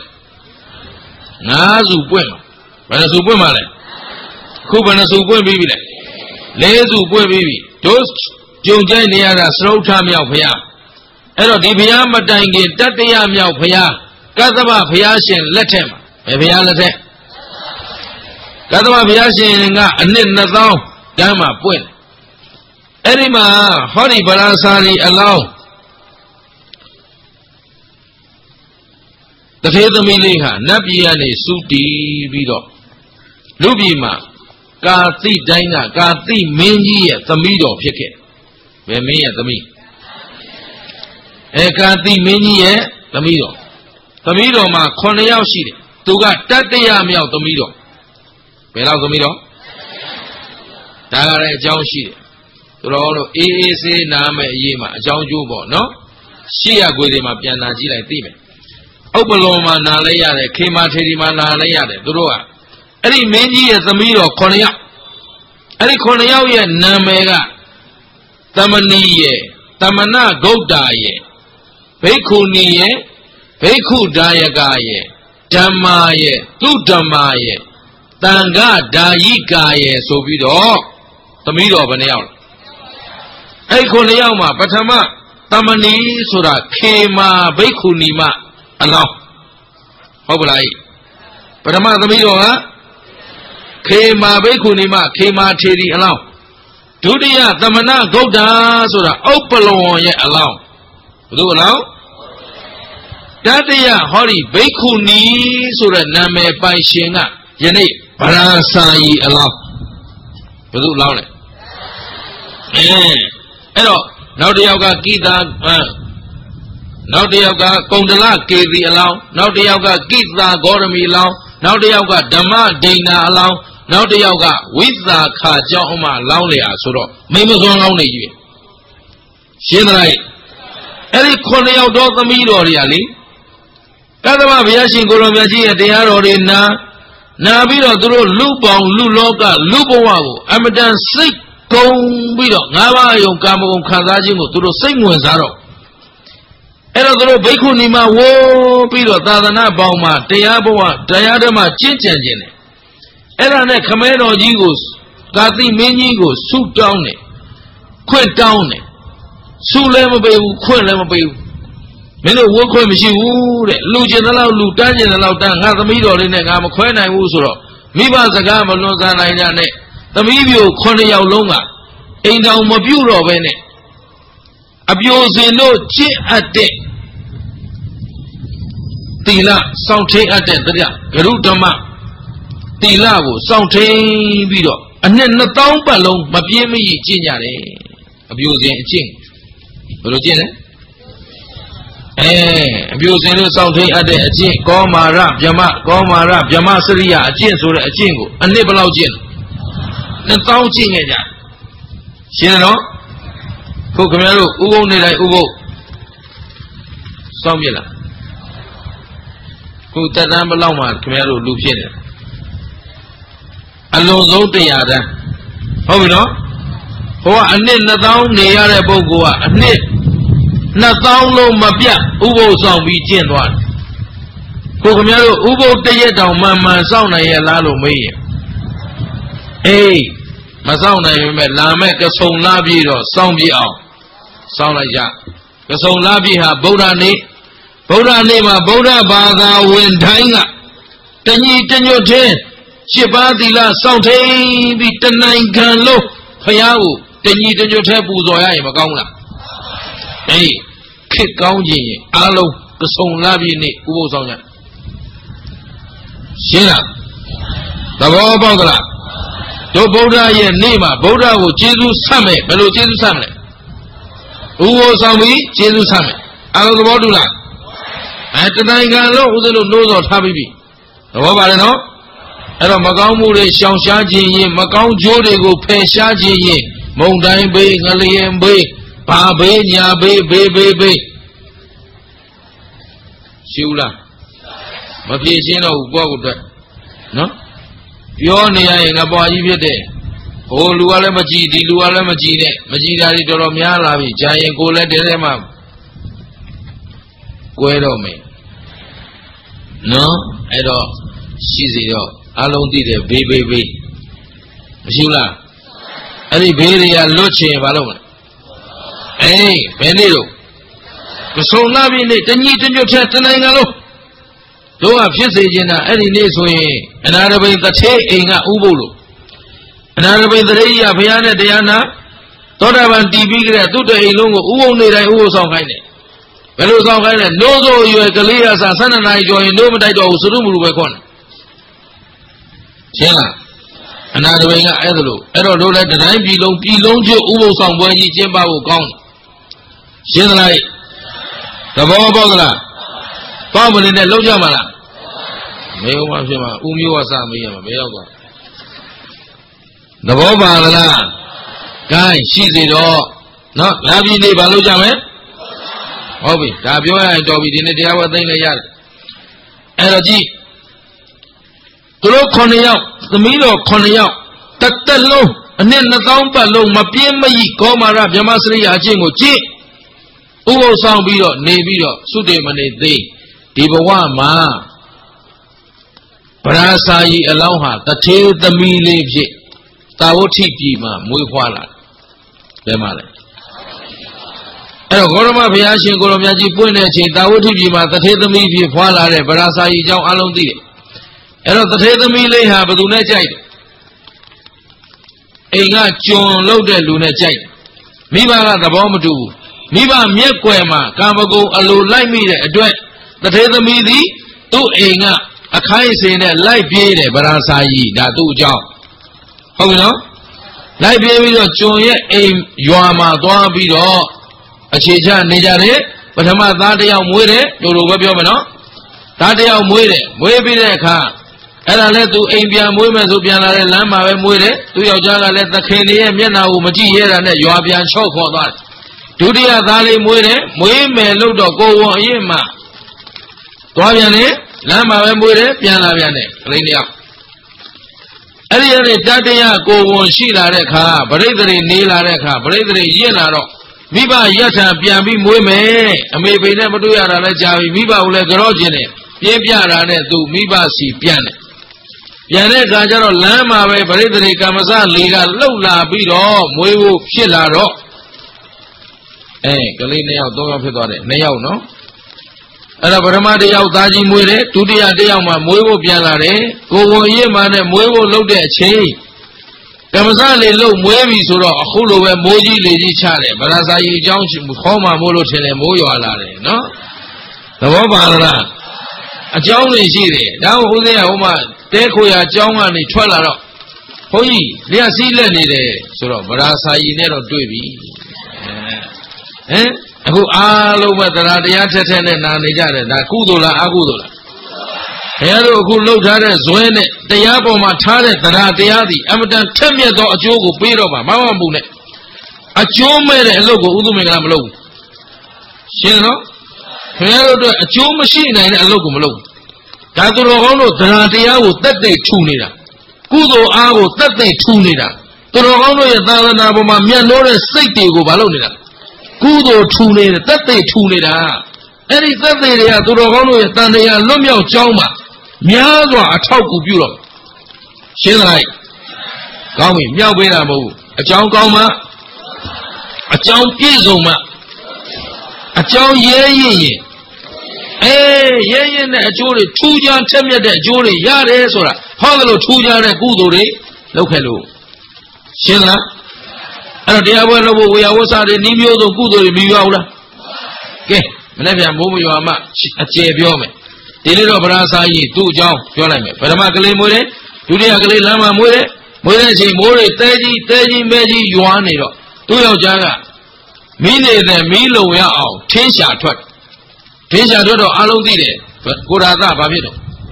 Nazu Puema. Bana Super Male Kubana Super Bibi Lezu Bibi Toast Junja near a slow time of Paya. Ero Dibia Matangi, Tatia Miao Paya, Kataba Piashin, let him, maybe I let him. Kataba Piashin, and then Nazao, Dama Puin. Erima, Hori Balasari allow. The Feather Miliha, Nabiani, Suti Bido. Lubima, Gati Dina, Gati Minji at the middle of Picket. Vemi at the me. Gati Minji at the middle. The middle, ma, Cornea Shiri. To got Tatia Miao the middle. Without the middle. Tara John Shiri. To all easy Name Yima, John Jubo, no? She agreed him up Yanaji like Tibe. Upaloma Nalayade, Kimatirima Nalayade, Durua. Any Menji as a meal of Konya. Any Konya Namega Tamaniye, Tamana Godaye, Pekuniye, Peku Dayagaye, Damaye, Tudamaye, Tanga Dayikaye, so be the middle of an hour. Ekoniyama, Patama, Tamani Sura, Kema, Bekunima, Allah. How will I? Patama the middle, Kema, Bekunima, Kema Teddy, Allah. Dudia, Tamana, Goda, Sura, Opalon, yet allow. Do allow? Dadia, Hori, Bekuni, Sura, Name, by Shinga, Yene, Parasai, Allah. Do allow it. Now the Yoga Gita, now the Yoga Kondala Kavi allow, now the Yoga Gita Gorami allow, now the Yoga Dama Dana allow, now the Yoga with the Kajoma Laulia Suro, Mimazon only. Shinrai Eric Cornell does the meal or really. Kadama Viashin Goromaji at the Arorina, Nabiro Duro Lupon, Luloka, Lupowago, Amadan Sick. Bido, Nava, Yokamo, Kazajimo, to the same ones are. Erado Bekunima, wo, Bido, Tadana, Bauma, Teaboa, Diadema, Chinchin. Erane, Camero Jigos, Gati Minigos, Suit down it, Quit down it, Sulemabe, Quilemabe. Many work when she would, Lujan allow Lutan allow Dan, has a middle in a Gama Quena Usuro, Miba Zagama Lozana. The Mibio Cornea Longa, ain't now my bureau of any. Abuse no chi at day. Tila, Saute at the Garutama. Tila, Saute Bido, and then the town balloon, Mapiemi Gignare. Abusing Ching. Rogene? Abusing no Saute at the Jing, Gomara, Jama, Syria, a chin or a jingle, a nibble out gin. The town ching it. She know Cokamero, Ugo Nila Ugo Somila Kutanamba Lama, Camero Lupin Alonso de Yada. How we know? Oh, and then the town near Bogoa, and then Nataulo Mapia, Ugo song be Jin one. Cokamero, Ugo de Yada, Mamma, Sauna Yalalo May. Hey, Mazauna, Lamek, a song labi or song be out. Sound like that. The song labi ha Boda name, Boda Baga, when dying up. Ten your ten. Shibadila, Sound be 10 can low. Payao, ten your tables or I am a gona. Hey, kick gouging, alo, the song labi ni, who was on that. Shina, the Bogala. Do Boda ye Nima, Boda will Jesus Summit, Melo Jesus Summit. Who was on me? Jesus Summit. Out of the Bodula. At the Nangalo, who the nose of Habibi. The Wabarano? At a Magamu, Shang Shaji, Macau Jodi go pay Shaji, Mondain Bay, Galian Bay, Pa Bay, Ya Bay, Bay. Shula. Mafia, what would that? No? Your near in a boy, you there. Oh, Lualamaji, the Lualamaji, Majidari Doromia, Giant Gola de Rema. Guero me. No, at all. She's it all. Alone did a baby. Shula. Any baby, a loche, Balona. Hey, Benito. The soul loving it, and you did your chat and do a Fisina, any Nesway, another way the Tay in a Ubulu. Another way the Ray of Yana Diana, thought I want TV, do the Ilungo, who only I was on Hine. But it was on Hine, no, you are Galias, son and I join, no, but I do Surumu Wekon. Shella, another way I don't let the 9 belong to Ubo song when you jump out of gone. Shella, the Bogala, Bob in the Lojamala. Mayoma, Umi was a Mayoga. The Boba, Guy, she's it all. Not Labi de Balojame? Hobby, Tabio and Dobby didn't have a thing a yard. Energy. Turo Konya, the Milo Konya, Tatalo, and then the Tampalo, Mapiemayi, Komara, Yamasri, Ajimochi, Ugo Sambiro, Neviro, Sudemane Day, Divawama. Parasayi Aloha, the tail the me leaves it. Tawoti Pima, Muiwala. Demale. Goroma Piashi, Goromaji Pune, Tawoti Pima, the tail the me, Wala, Parasayi, Jow Alondi. And the tail the me lay have a lunachite. Ega John loaded lunachite. Miba the bomb do. Miba Miaquema, Kamago, a low like me, a duet. The tail the me, the 2 Ega. A kind saying that life be there, but I say that do job. How you know? Life be with your aim, you are my door be all. A chicha, Nijare, but I'm not that day I'm with it, you'll go your man. That day I'm with it, where be the car. And I let to Indian women to be another lamb, I'm with it, to your jaga let the Kenyan Yana Umaji here and you are being shocked for that. Do the Adali with it, women look to go on Yema. Toyane. Lama Mure, Piana Viane, Linia. Earlier, Tatia go on Shila Reka, Bradley Nila Reka, Bradley Yenaro, Viva Yata, Piami Mume, and maybe never do a Javi, Viva Ulegrogene, Piana, do Miba si Piane. Piane Gajaro, Lama, Bradley Kamazan, Liga, Lola, Bido, Muevo, Pilaro. Galinia, don't forget it, Neo, no? And a Paramadi out Daji Mure, Tudia Deama, Muevo Pianare, go Yemane, Muevo loaded a chain. Kamazali low Muevi Sura, Hulu and Moji Lady Chale, but as I junction with Homa Molo Chele Moyo Alare, no? The Wabala. A John is here, now who they are, Oma, Tekoya, John and the Twala. Hoi, they are sealing Sura, but as I never do it. Eh? Who all over the Radiatan and Nanijare, Nakudola, Agudola. Hero who looked at us when the Yabo Matare, the Radiadi, Amadan Temia do a jogo, Pirova, Mamabune. A Jome and logo, Uduminamlo. Shino? Hero do a Joe machine and a logo Malo. Taduro, the Radiao, that day tunida. Kudo Avo, that day tunida. The Rono Yadanaboma, Mianore, State go Balonida. Kudo tune, that they tune it out. Any that they are to the Hono, Tania, Lumio Joma, Miago, a talk of Europe. She like Gami, Miawamo, a John Goma, a John Pizoma, a John Ye. Eh, Ye, a jury, 2 young Temia, the jury, Yare, Sora, Holo, 2 young Kudo, Localo. Shilla. And the other we are also the Nibio of Kudo Biola. Okay, whenever I move you are much a Chebiome. The little Brasa, 2 John, Yolame, Paramakale Mure, Tudia Lama Mure, Mure, More, 30 Meji, Yuanero, 2 Jaga. Mine the Milo Yao, Tinsha Twat. Tinsha Dodo Alodide, but Kurada Babito.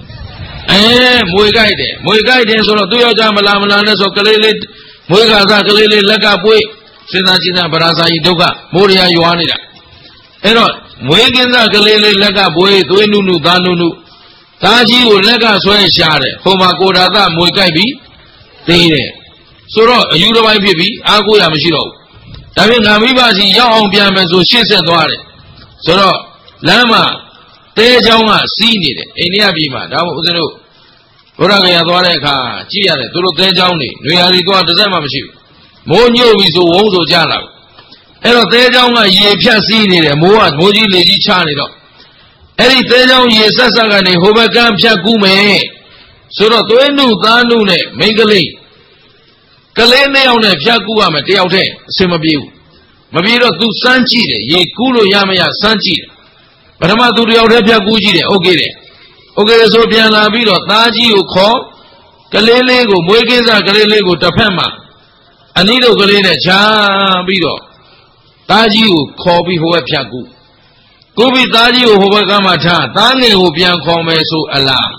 Eh, Muigaide, so do your Jamalamanas of Kalele. Muigaza Kalele Laka Boy, Senachina Barasa Idoga, Moria Yuanida. Ero, Muigaza Kalele Laka Boy, Duenu Danunu, Taji will Laka Swe Share, Homa Kodada, Muigaibi, Dene. Soro, Yurovai Bibi, Agu Yamashiro. Davin Amibazi, Yaon Piamazo, Shis and Dware. Soro, Lama, Tejaunga, seen it, Eniabima, that was the no. Uragaya Dwareka, Chia, Turu Tejauni, we are going to Zamashi. Monyo is a Wozo Jala. Ero Tejaunga, ye Piasini, Moa, Moji Lady Chanito. Eri Tejaun, ye Sasagani, Hobakam Chakume. Soro Tuenu, Danune, Megale. Kalene on a Piakua, Mateote, Simabu. Mabiro to Sanchi, ye Kulu Yamaya Sanchi. But I'm not to the Orepia Guji, okay. Okay, so Piana Biro, Taji, you call Kalelego, Muegeza, Kalelego, Tapema, Anido Kalene, Cha Biro, Taji, you call before Piagu. Gobi Taji, Hobagamata, Tangi, Hopian Comeso, alarm.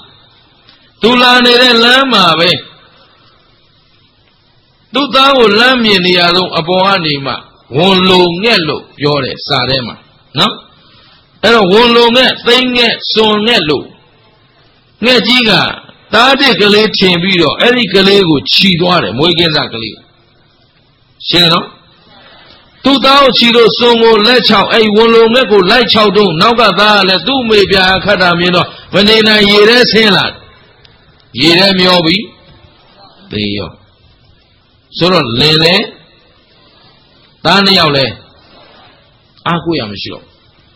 Tulane Lama, Tuta Lami and Yalo, Aboanima, one long yellow, Yore, Sarema. No? And one long thing, so yellow. ငှက်ကြီးကသားတဲ့ကလေးထင်ပြီးတော့အဲ့ဒီကလေးကိုခြိသွားတယ်မွေးကင်းစားကလေးရှင်းနော်သူ့သားကိုခြိလို့စုံကိုလက်ချောက်အဲ့ဝန်လုံငှက်ကိုလိုက်ချောက်တော့နောက်ကသားကလည်းသူ့မေပြာခတ်တာမြင်တော့မနေနိုင်ရေထဲဆင်းလာရေထဲမျောပြီးသေရောဆိုတော့လင်လေသားနှစ်ယောက်လဲအားကိုးရမရှိတော့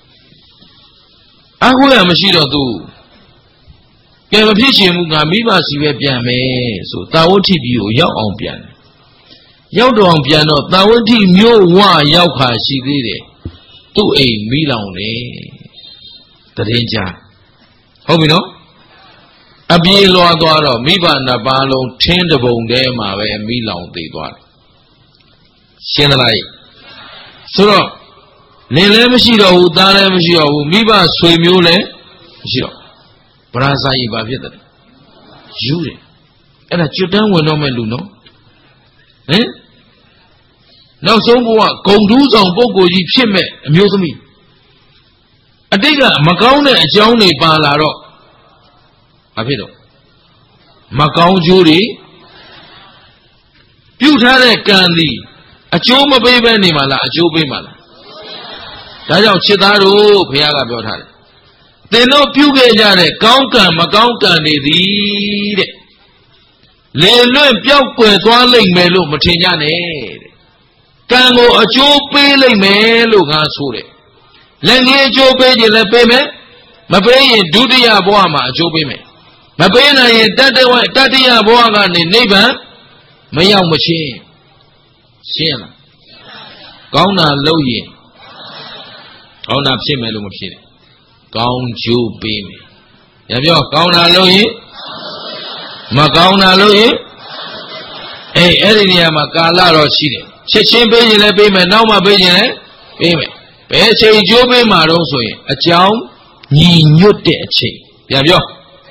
အားကိုးရမရှိတော့သူကဲမဖြစ်ချင်ဘူးငါမိဘစီပဲပြန်မယ်ဆိုတာဝဋ္ဌိပြည်ကိုရောက်အောင်ပြန်တယ်ရောက်တော့အောင်ပြန်တော့တာဝဋ္ဌိမြို့ဝရောက်ခါရှိသေးတယ်သူ့အိမ်မိလောင်တယ်တရင်ကြဟုတ်ပြီနော်အပြေးလွားသွားတော့မိဘနှစ်ပါးလုံးထင်းတပုံထဲမှာပဲမိလောင်သေးသွားတယ်ရှင်းသလားဆိုတော့လင်လည်းမရှိတော့ဘူးသားလည်းမရှိတော့ဘူးမိဘဆွေမျိုးလည်းမရှိတော့ဗရာဇာကြီးဘာဖြစ်တယ်ယူတယ်အဲ့ဒါကျွတ်တန်းဝင်တော့မဲ့လူနော်ဟင်နောက်ဆုံးဘဝဂုံထူးဆောင်ပုဂ္ဂိုလ်ကြီးဖြစ်မဲ့အမျိုးသမီးအတိတ်ကမကောင်းတဲ့အကြောင်းတွေပါလာတော့ဘာဖြစ်တော့မကောင်းကျိုးတွေပြုထားတဲ့ကံသည်အကျိုးမပေးဘဲနေမှာလားအကျိုးပေးမှာလားဒါကြောင့်ချစ်သားတို့ဘုရားကပြောထားတယ်သင်တို့ပြုခဲ့ကြတဲ့ကောင်းကံမကောင်းကံတွေသည်တဲ့လေလွင့်ပြောက်ကွယ်သွားလိမ့်မယ်လို့မထင်ကြနဲ့တဲ့ကံကိုအကျိုးပေးလိမ့်မယ်လို့ငါဆိုတယ်လက်ငယ်အကျိုးပေးခြင်းလည်းပေးမယ်မပေးရင်ဒုတိယဘဝမှာအကျိုးပေးမယ်မပေးနိုင်ရင်တတိယဘဝကနေနိဗ္ဗာန်မရောက်မချင်းရှင်းလားကောင်းတာလုပ်ရင်ကောင်းတာဖြစ်မယ်လို့မဖြစ်နဲ့ကောင်းကျိုးပေးမယ်ရပြောကောင်းတာလုပ်ရင်မကောင်းတာလုပ်ရင်အဲ့ဒီနေရာမှာကာလတော့ရှိတယ်ချက်ချင်းပေးရင်လည်းပေးမယ်နောက်မှပေးရင်လည်းပေးမယ်ဘယ်အချိန်ကျိုးပေးမှာတော့ဆိုရင်အကြောင်းညီညွတ်တဲ့အချိန်ပြန်ပြော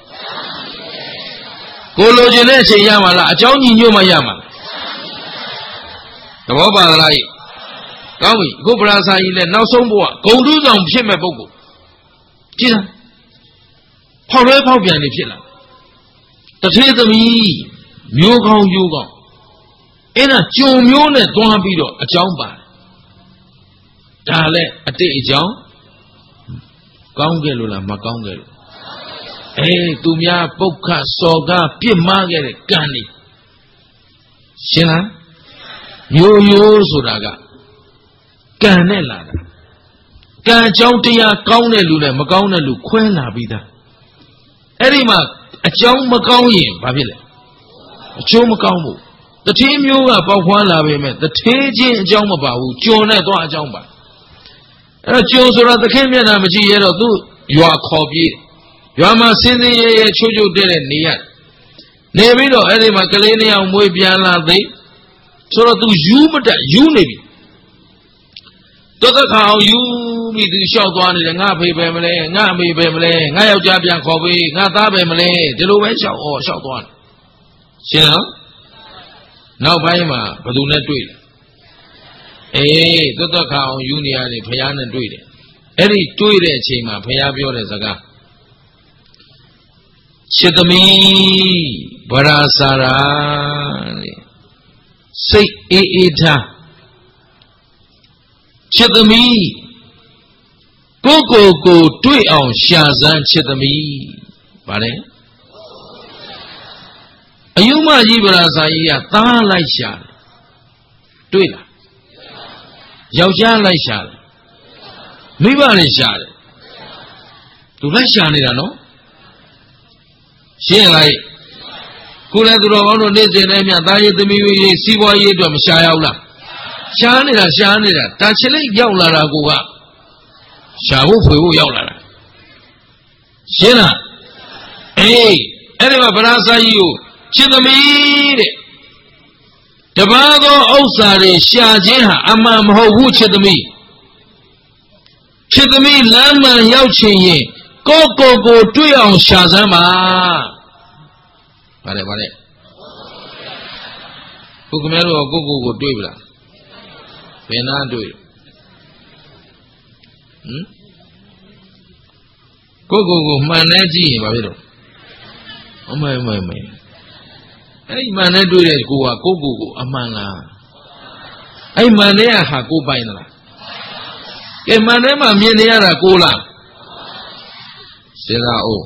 ကိုလိုချင်တဲ့အချိန်ရမှာလားအကြောင်းညီညွတ်မှရမှာလားသဘောပါလားဤကောင်းပြီအခုပရာဇာကြီးလည်းနောက်ဆုံးဘဝဂုံတူးဆောင်ဖြစ်မဲ့ပုဂ္ဂိုလ်ကြည့်လားဖောက်လွဲဖောက်ပြန်နေဖြစ်လာတထေးသမီးမျိုးကောင်းယူကောင်းအဲ့ဒါကြုံမျိုးနဲ့သွားပြီးတော့အကြောင်းပါတယ်ဒါလည်းအတိတ်အကြောင်းကောင်းခဲ့လို့လားမကောင်းခဲ့လို့သူများပုက္ခစော်ကားပြစ်မှားခဲ့တဲ့ကံนี่ရှင်းလားမျိုးရိုးဆိုတာကကံနဲ့လာတာကံကြောင့်တရားကောင်းတဲ့လူနဲ့မကောင်းတဲ့လူခွဲလာပြီးသားအဲ့ဒီမှာအကြောင်းမကောင်းရင်ဘာဖြစ်လဲအကျိုးမကောင်းဘူးတထေးမျိုးကပေါက်ခွာလာပေမဲ့တထေးချင်းအကြောင်းမပါဘူးကျွန်နဲ့သွားအကြောင်းပါအဲ့တော့ကျွန်ဆိုတာသခင်မျက်နှာမကြည့်ရတော့သူ့ရွာခေါ်ပြေးရွာမှာစင်းစင်းရဲရဲချိုးချိုးတဲ့နေရနေပြီးတော့အဲ့ဒီမှာကလေးနှစ်ယောက်မွေးပြန်လာသိဆိုတော့သူယူမတက်ယူနေပြီတော့တခါအောင်ယူပြီးသူလျှောက်သွားနေတယ်ငါဖေပဲမလဲငါအမေပဲမလဲငါယောက်ျားပြန်ခေါ်ပေးငါသားပဲမလဲဒီလိုပဲလျှောက်သွားတယ်ရှင်းလားနောက်ပိုင်းမှာဘယ်သူနဲ့တွေ့လဲတော့တခါအောင်ယူနေရတယ်ဖယားနဲ့တွေ့တယ်အဲ့ဒီတွေ့တဲ့အချိန်မှာဖယားပြောတဲ့စကားချစ်သမီးဗရာဇာရာတဲ့စိတ်အေးထားချစ်သမီးကိုတွေ့အောင်ရှာစမ်းချစ်သမီးဗါလဲအယုမကြီးဗရာဇာကြီးကသားလိုက်ရှာတယ်တွေ့လားယောက်ျားလိုက်ရှာတယ်မိဘလည်းရှာတယ်သူလိုက်ရှာနေတာနော်ရှင်းလိုက်ကိုယ်လည်းသူတော်ကောင်းတို့နေ့စဉ်နဲ့မြတ်သားရေးသမီးရေးစီးပွားရေးအတွက်မရှာရဘူးလားရှားနေတာဒါချစ်လိုက်ရောက်လာတာကိုကရှာဖို့ဖွေဖို့ရောက်လာတာရှင်းလားအဲ့ဒီမှာဗရာဇာကြီးကိုချစ်သမီးတဲ့တပါးသောဥစ္စာတွေရှာခြင်းဟာအမှန်မဟုတ်ဘူးချစ်သမီးလမ်းမှန်ရောက်ချင်ရင်ကိုတွေ့အောင်ရှာစမ်းပါဗါတယ်ဘုခင်များတို့ကိုတွေ့ပြီလားဘယ်နာတွေ့ကိုမှန်နေကြည့်ရင်ဘာဖြစ်တော့အမေအဲ့ဒီမှန်နဲ့တွေ့တဲ့ကိုကကိုအမှန်လားအဲ့မှန်နဲ့ဟာကိုပိုင်လားကဲမှန်နဲ့မှမြင်နေရတာကိုလားစဉ်းစားအောင်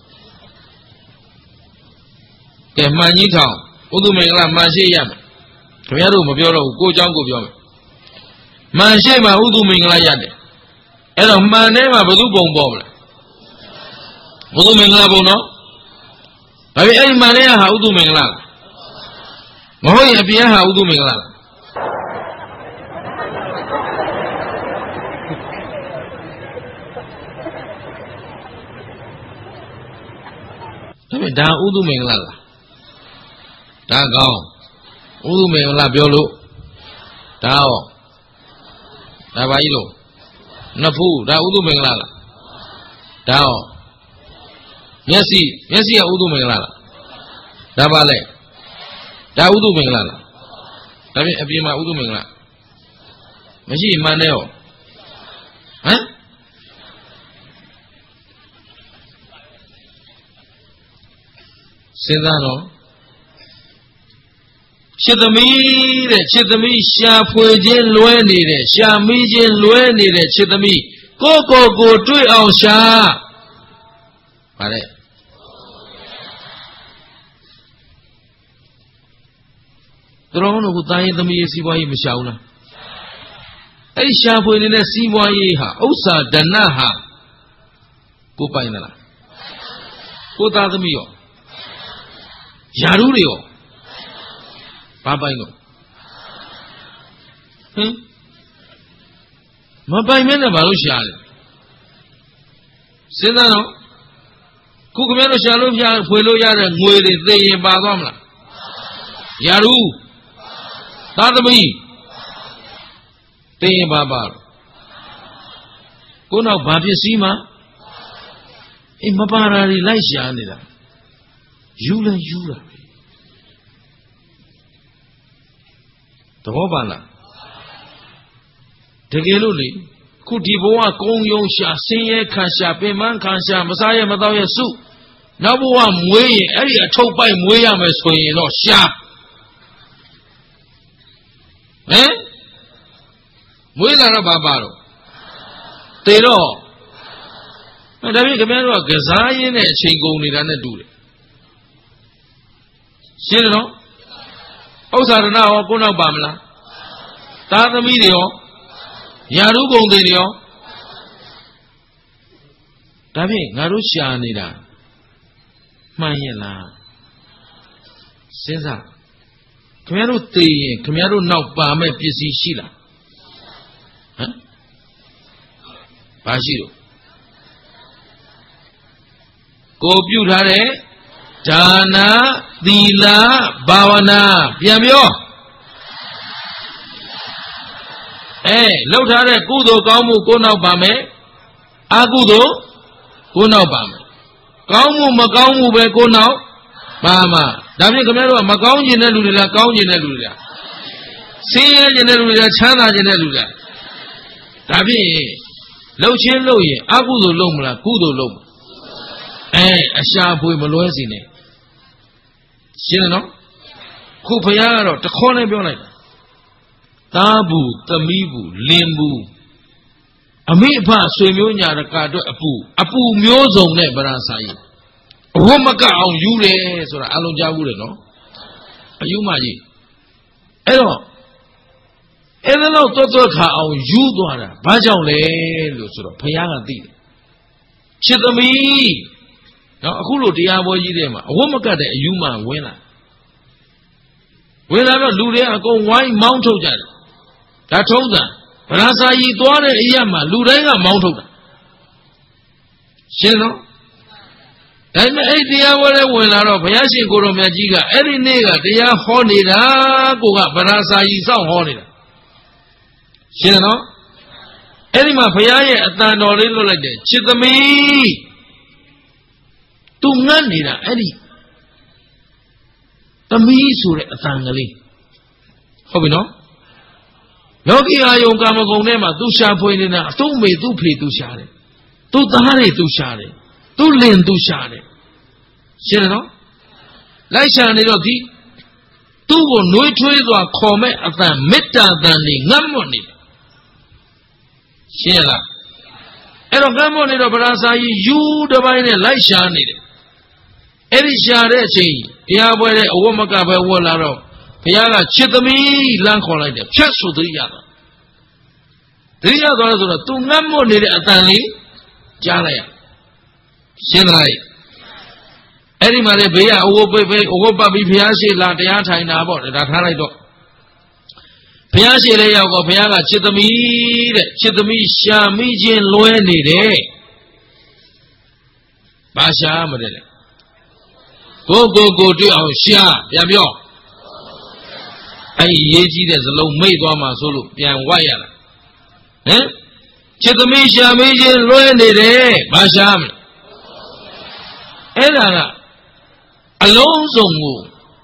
ကဲမှန်ကြီးထောင်ဥဒုမင်္ဂလာမှန်ရှိရမယ်ခင်ဗျားတို့မပြောတော့ဘူးကိုเจ้าကိုပြောမယ်မှန်ရှိမှဥဒုမင်္ဂလာရတယ်အဲ့တော့မှန်နဲ့မှဘယ်သူပုံပေါ်မလဲဥဒုမင်္ဂလာပုံနော်ဒါပေမဲ့အဲ့ဒီမှန်နဲ့ဟာဥဒုမင်္ဂလာမဟုတ်ရင်အပြင်ဟာဥဒုမင်္ဂလာလားဒါပေမဲ့ဒါဥဒုမင်္ဂလာလားဒါကောင်းဥဒုမင်္ဂလာပြောလို့ဒါရောဒါပါကြီးလို့နှစ်ဖူးဒါဥဒုမင်္ဂလာလားဒါရောမျက်စိကဥဒုမင်္ဂလာလားဒါပါလေဒါဥဒုမင်္ဂလာလားဒါပြင်အပြင်မှာဥဒုမင်္ဂလာမရှိမှန်တယ်ရောဟမ်စဉ်းစားတော့ချစ်သမီးတဲ့ချစ်သမီးရှာဖွေခြင်းလွဲနေတဲ့ရှာမိခြင်းလွဲနေတဲ့ချစ်သမီးကိုတွေ့အောင်ရှာဗါတဲ့တော်တော်ကတာရင်သမီးရဲ့စီးပွားရေးမရှာဘူးလားအဲ့ရှာဖွေနေတဲ့စီးပွားရေးဟာဥစ္စာဒဏဟာကိုပိုင်သလားကိုသားသမီးရောယာရုတွေရောဘာပိုင်လို့ဟင်မပိုင်မဲနဲ့ဘာလို့ရှာလဲစဉ်းစားတော့ခုခင်ဗျားတို့ရှာလို့ဖွေလို့ရတဲ့ငွေတွေသိရင်ပါသွားမလားယာရုသားသမီးသိရင်ပါကိုနောက်ဘာပစ္စည်းမှမပါတာတွေလိုက်ရှာနေတာယူတာသဘောပါလားတကယ်လို့လေခုဒီဘဝကုံယုံရှာဆင်းရဲခံရှာပင်ပန်းခံရှာမစားရမတော့ရစုနောက်ဘဝမွေးရင်အဲ့ဒီအထုပ်ပိုက်မွေးရမယ်ဆိုရင်တော့ရှာဟမ်မွေးလာတော့ဘာပါတော့တေတော့ဒါပြင်ခင်ဗျားတို့ကစားရင်းနဲ့အချိန်ကုန်နေတာနဲ့တူတယ်ရှင်းတယ်နော်ဥစ္စာရဏရောကိုနောက်ပါမလားသားသမီးတွေရောယာရုကုန်တွေရောဒါဖြင့်ငါတို့ရှာနေတာမှန်ရဲ့လားစဉ်းစားခင်ဗျားတို့သိရင်ခင်ဗျားတို့နောက်ပါမဲ့ပစ္စည်းရှိလားဟမ်ဘာရှိတော့ကိုပြုထားတဲ့ဒါနသီလဘာဝနာပြန်ပြောလှုပ်ထားတဲ့ကုသိုလ်ကောင်းမှုကိုနောက်ပါမယ်အကုသိုလ်ကိုနောက်ပါမယ်ကောင်းမှုမကောင်းမှုပဲကိုနောက်ပါမှာဒါဖြင့်ခင်ဗျားတို့ကမကောင်းကျင်တဲ့လူတွေလားကောင်းကျင်တဲ့လူတွေလားဆင်းရဲကျင်တဲ့လူတွေလားချမ်းသာကျင်တဲ့လူတွေလားဒါဖြင့်လှုပ်ချင်းလှုပ်ရင်အကုသိုလ်လုပ်မလားကုသိုလ်လုပ်မလားအရှာဖွေမလွဲစီနဲ့ရှင်းတယ်နော်ခုဘုရားကတော့တခေါနဲ့ပြောလိုက်သားဘူးသမီးဘူးလင်ဘူးအမိအဖဆွေမျိုးညာတကာအတွက်အပူမျိုးစုံနဲ့ဗရာစာကြီးအဝတ်မကအောင်ယူတယ်ဆိုတာအလုံးကြားဘူးတယ်နော်အယူမကြီးအဲ့တော့အဲ့ဒါတော့တော်ခါအောင်ယူသွားတာဘာကြောင့်လဲလို့ဆိုတော့ဘုရားကသိတယ်ချစ်သမီးနော်အခုလိုတရားပွဲကြီးတွေမှာအဝတ်မကတဲ့အယူမှဝင်လာတော့လူတွေအကုန်ဝိုင်းမောင်းထုတ်ကြတယ်ဒါထုံးစံဗရာစာကြီးသွားတဲ့အရာမှာလူတိုင်းကမောင်းထုတ်တာရှင်းနော်ဒါပေမဲ့အဲ့တရားပွဲတွေဝင်လာတော့ဘုရားရှင်ကိုတော်မြတ်ကြီးကအဲ့ဒီနေ့ကတရားဟောနေတာကိုကဗရာစာကြီးစောင့်ဟောနေတာရှင်းနော်အဲ့ဒီမှာဘုရားရဲ့အတန်တော်လေးလွတ်လိုက်တယ်ချစ်သမီးသူငတ်နေတာအဲ့ဒီသမီးဆိုတဲ့အတန်ကလေးဟုတ်ပြီနော်ယောဂီအာယုံကာမဂုဏ်ထဲမှာသူရှာဖွေနေတာသူ့မေသူ့ဖေသူရှာတယ်သူ့သားတွေသူရှာတယ်သူ့လင်သူရှာတယ်ရှင်းတယ်နော်လိုက်ရှာနေတော့ဒီသူ့ကိုနှွေးထွေးစွာခေါ်မဲ့အတန်မေတ္တာတန်နေငတ်မွတ်နေတယ်ရှင်းလားအဲ့တော့ငတ်မွတ်နေတော့ဗရာဇာကြီးယူတစ်ပိုင်းနဲ့လိုက်ရှာနေတယ်အဲ့ဒီရှာတဲ့အချိန်ဘုရားပွဲတဲ့အဝတ်မကပဲဝတ်လာတော့ဘုရားကချစ်သမီးလမ်းခေါ်လိုက်တယ်ဖြတ်ဆိုသတိရတော့သတိရသွားလို့ဆိုတော့သူငတ်မွတ်နေတဲ့အတန်လေးကြားလိုက်ရရှင်းလားအဲ့ဒီမှာလေဘေးကအဝတ်ပိတ်အဝတ်ပတ်ပြီးဘုရားရှိလာတရားထိုင်တာပေါ့ဒါထားလိုက်တော့ဘုရားရှိလေးရောက်တော့ဘုရားကချစ်သမီးတဲ့ချစ်သမီးရှာမိခြင်းလွဲနေတယ်ဘာရှာမလဲကိုတွေ့အောင်ရှာပြန်ပြောအဲ့ဒီရေးကြီးတဲ့စလုံးမိတ်သွားမှဆိုလို့ပြန်ဝတ်ရတာဟမ်ချစ်သမီးရှာမိခြင်းလွဲနေတယ်ဘာရှာမလဲအဲ့ဒါကအလုံးစုံကို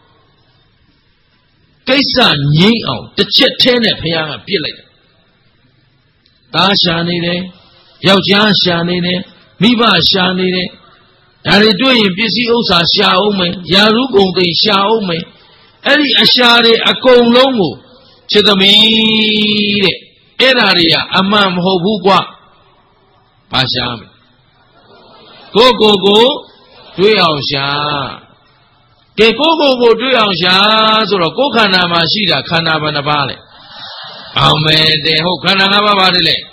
ကိစ္စငြိမ့်အောင်တစ်ချက်ထဲနဲ့ဘုရားကပြစ်လိုက်တယ်။သားရှာနေတယ်၊ယောက်ျားရှာနေတယ်၊မိဘရှာနေတယ်။ဒါတွေတွေ့ရင်ပစ္စည်းဥစ္စာရှာအောင်မယ်၊ယာရုကုန်သိရှာအောင်မယ်။အဲ့ဒီအရှာတွေအကုန်လုံးကိုချစ်သမီးတဲ့အဲ့ဒါတွေကအမှန်မဟုတ်ဘူးကွာ။ဘာရှာမလဲ။ကိုတွေ့အောင်ရှာကဲကိုတွေ့အောင်ရှာဆိုတော့ကိုယ်ခန္ဓာမှာရှိတာခန္ဓာဘယ်နှပါးလဲအောင်မယ်တဲ့ဟုတ်ခန္ဓာ၅ပါးပါတယ်လေ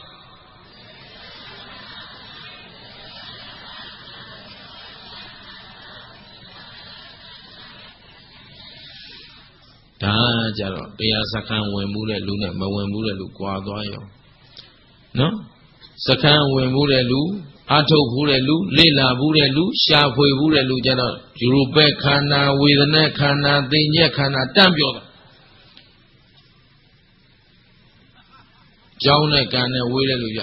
ဒါကြတော့တရားစခန်းဝင်မှုတဲ့လူနဲ့မဝင်မှုတဲ့လူကွာသွားရောနော်စခန်းဝင်မှုတဲ့လူအထုတ်ဘူးတဲ့လူလေ့လာဘူးတဲ့လူရှာဖွေဘူးတဲ့လူကြတော့ယူရိုပဲခန္ဓာဝေဒနာခန္ဓာသိဉ္ဇခန္ဓာတန့်ပြောတာကြောင်းနဲ့ကံနဲ့ဝေးတဲ့လူကြ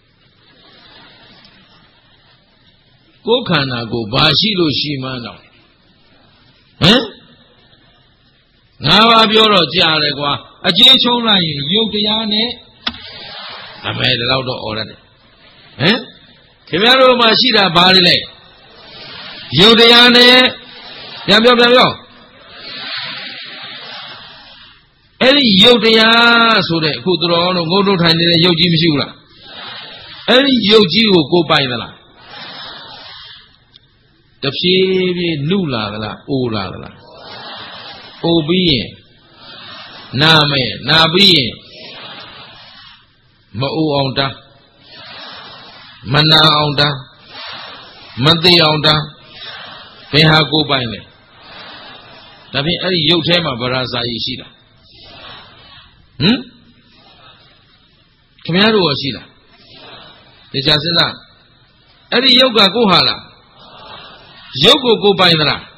ကိုယ်ခန္ဓာကိုဘာရှိလို့ရှိမှန်းတော့ဟမ်ငါးပါးပြောတော့ကြားတယ်ကွာအကျေးချုံးလိုက်ရင်ယုတ်တရားနဲ့အမေတော့တော့អော်ရတယ်ဟမ်ခင်ဗျားတို့မှာရှိတာဘာလဲလဲယုတ်တရားနဲ့ပြန်ပြောအဲ့ဒီယုတ်တရားဆိုတဲ့အခုတော်တို့ငုံတို့ထိုင်နေတဲ့ယုတ်ကြီးမရှိဘူးလားအဲ့ဒီယုတ်ကြီးကိုပိုင်သလားတဖြည်းဖြည်းနုလာသလားအိုလာသလားအိုပြီးရင်နာမယ်နာပြီးရင်မအိုအောင်တာမနာအောင်တာမသိအောင်တာဘယ်ဟာကိုပိုင်လဲဒါဖြင့်အဲ့ဒီရုပ်ထဲမှာဗရာဇာကြီးရှိလားဟမ်ခင်ဗျားတို့ရောရှိလားဒီချာစဉ်းစားအဲ့ဒီရုပ်ကကိုဟာလားရုပ်ကိုပိုင်သလား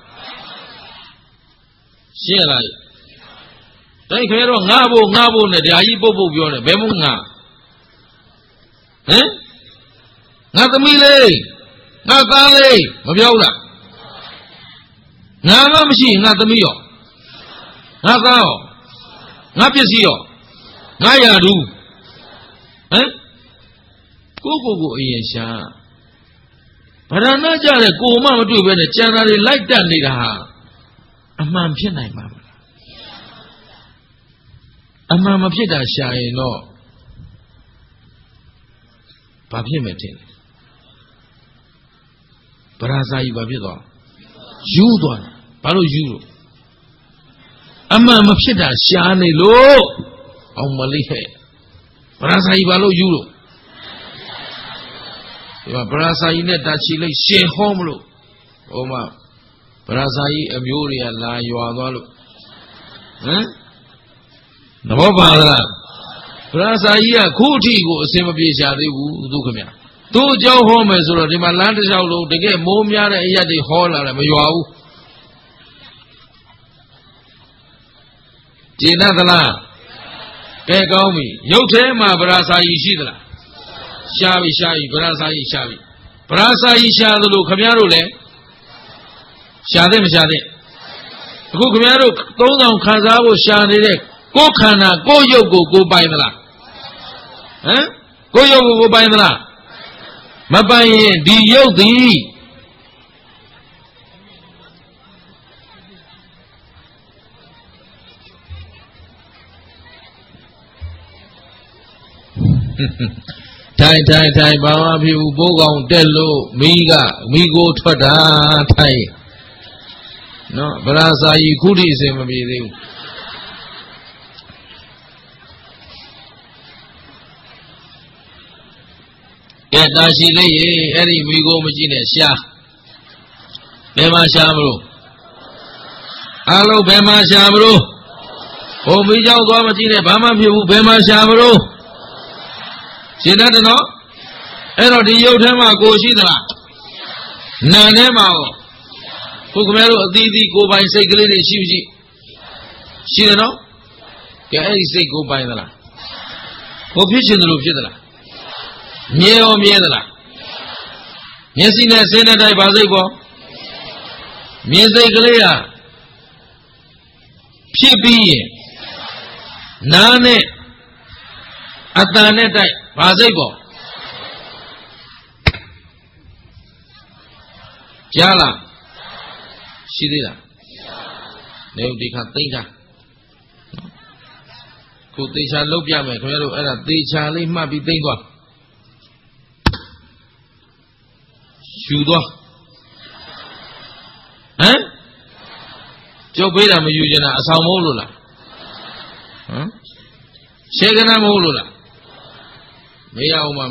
ရှင်းလားဒါခင်ဗျားတို့ငါဖို့နဲ့ဓာကြီးပုတ်ပြောနေဘယ်မို့ငါဟမ်ငါသမီးလေးငါသားလေးမပြောဘူးလားငါမှမရှိငါသမီးရောငါသားရောငါပစ္စည်းရောငါယာဓုဟမ်ကိုအရင်ရှာဗရဏကြတဲ့ကိုမှမတွေ့ပဲနဲ့ကျန်တာတွေလိုက်တက်နေတာဟာအမှန်ဖြစ်နိုင်မှာမလားအမှန်မဖြစ်တာရှာရင်တော့ဘာဖြစ်မယ်ထင်လဲဗရာဇာကြီးဘာဖြစ်သွားယူသွားတယ်ဘာလို့ယူလို့အမှန်မဖြစ်တာရှားနေလို့အောင်မလေးဟဲ့ဗရာဇာကြီးဘာလို့ယူလို့ဒီမှာဗရာဇာကြီးနဲ့တာချီလိုက်ရှင်ဟောမလို့ဟိုမှာဗရာဇာကြီးအမျိုးတွေကလာရွာသွားလို့ဟမ်သဘောပါလားဗရာဇာကြီးကခုအထိကိုအစင်မပြေရှာသေးဘူးသူခင်ဗျာသူ့အကြောင်းဟောမယ်ဆိုတော့ဒီမှာလမ်းတစ်လျှောက်လုံးတကယ်မိုးများတဲ့အရက်တွေဟောလာတယ်မရွာဘူးကျေနပ်သလားကဲကောင်းပြီရုပ်ထဲမှာဗရာဇာကြီးရှိသလားရှားပြီဗရာဇာကြီးရှားပြီဗရာဇာကြီးရှားသလိုခင်ဗျားတို့လည်းရှားတဲ့မရှားတဲ့အခုခင်ဗျားတို့3000ခံစားဖို့ရှားနေတဲ့ကိုယ်ခန္ဓာကိုယ်ရုပ်ကိုပိုင်သလားဟမ်ကိုယ်ရုပ်ကိုပိုင်သလားမပိုင်ရင်ဒီရုပ်သည်ထိုင်ဘာမှဖြစ်ဘူးဘိုးကောင်တက်လို့မိကိုထွက်တာထိုင်နော်ဗလာစာကြီးခုထိအစင်မပြေသေးဘူးကဲတာရှိလေးရေအဲ့ဒီမိကိုမကြည့်နဲ့ရှားဘယ်မှာရှားမလို့အားလုံးဘယ်မှာရှားမလို့ဟိုမိเจ้าသွားမကြည့်နဲ့ဘာမှဖြစ်ဘူးဘယ်မှာရှားမလို့ရှင်းတယ်နော်အဲ့တော့ဒီရုပ်ထဲမှာကိုရှိသလားနာထဲမှာရောခုခင်ဗျားတို့အသီးသီးကိုပိုင်စိတ်ကလေးတွေရှိမရှိရှိတယ်နော်ကဲအဲ့ဒီစိတ်ကိုပိုင်သလားကိုဖြစ်ချင်တယ်လို့ဖြစ်သလားမြဲရောမြဲသလားမျက်စိနဲ့စင်းတဲ့တိုင်းဗာစိတ်ပေါ်မြင်စိတ်ကလေးဟာဖြစ်ပြီးရင်နားနဲ့အတန်နဲ့တိုက်ဗာစိတ်ပေါ်ကြားလားရှိသေးလားနေဒီခါသိမ့်တာကိုသေချာလုတ်ပြမယ်ခင်ဗျားတို့အဲ့ဒါသေချာလေးမှတ်ပြီးသိမ့်သွားယူသွားဟမ်ကျုပ်ပေးတာမယူချင်တာအဆောင်မဟုတ်လို့လားဟမ်ရှေကနာမဟုတ်လို့လားမေးရအောင်မ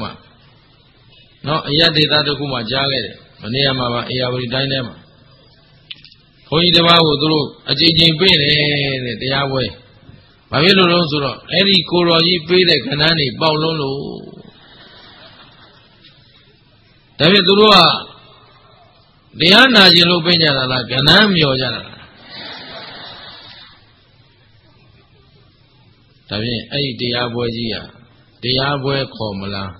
နော်အယက်ဒေသတစ်ခုမှကြားခဲ့တယ်မနေ့ကမှပါအေယာဝတီတိုင်းထဲမှာဘုန်းကြီးတစ်ပါးကိုသူတို့အကြိမ်ကြိမ်ပေးတယ်တဲ့တရားပွဲဘာဖြစ်လို့လဲဆိုတော့အဲ့ဒီကိုတော်ကြီးပေးတဲ့ခဏန်းတွေပေါက်လုံးလို့ဒါဖြင့်သူတို့ကတရားနာခြင်းလို့ပြင်ကြတာလားကဏ္ဍမျောကြတာလားဒါဖြင့်အဲ့ဒီတရားပွဲကြီးဟာတရားပွဲခေါ်မလား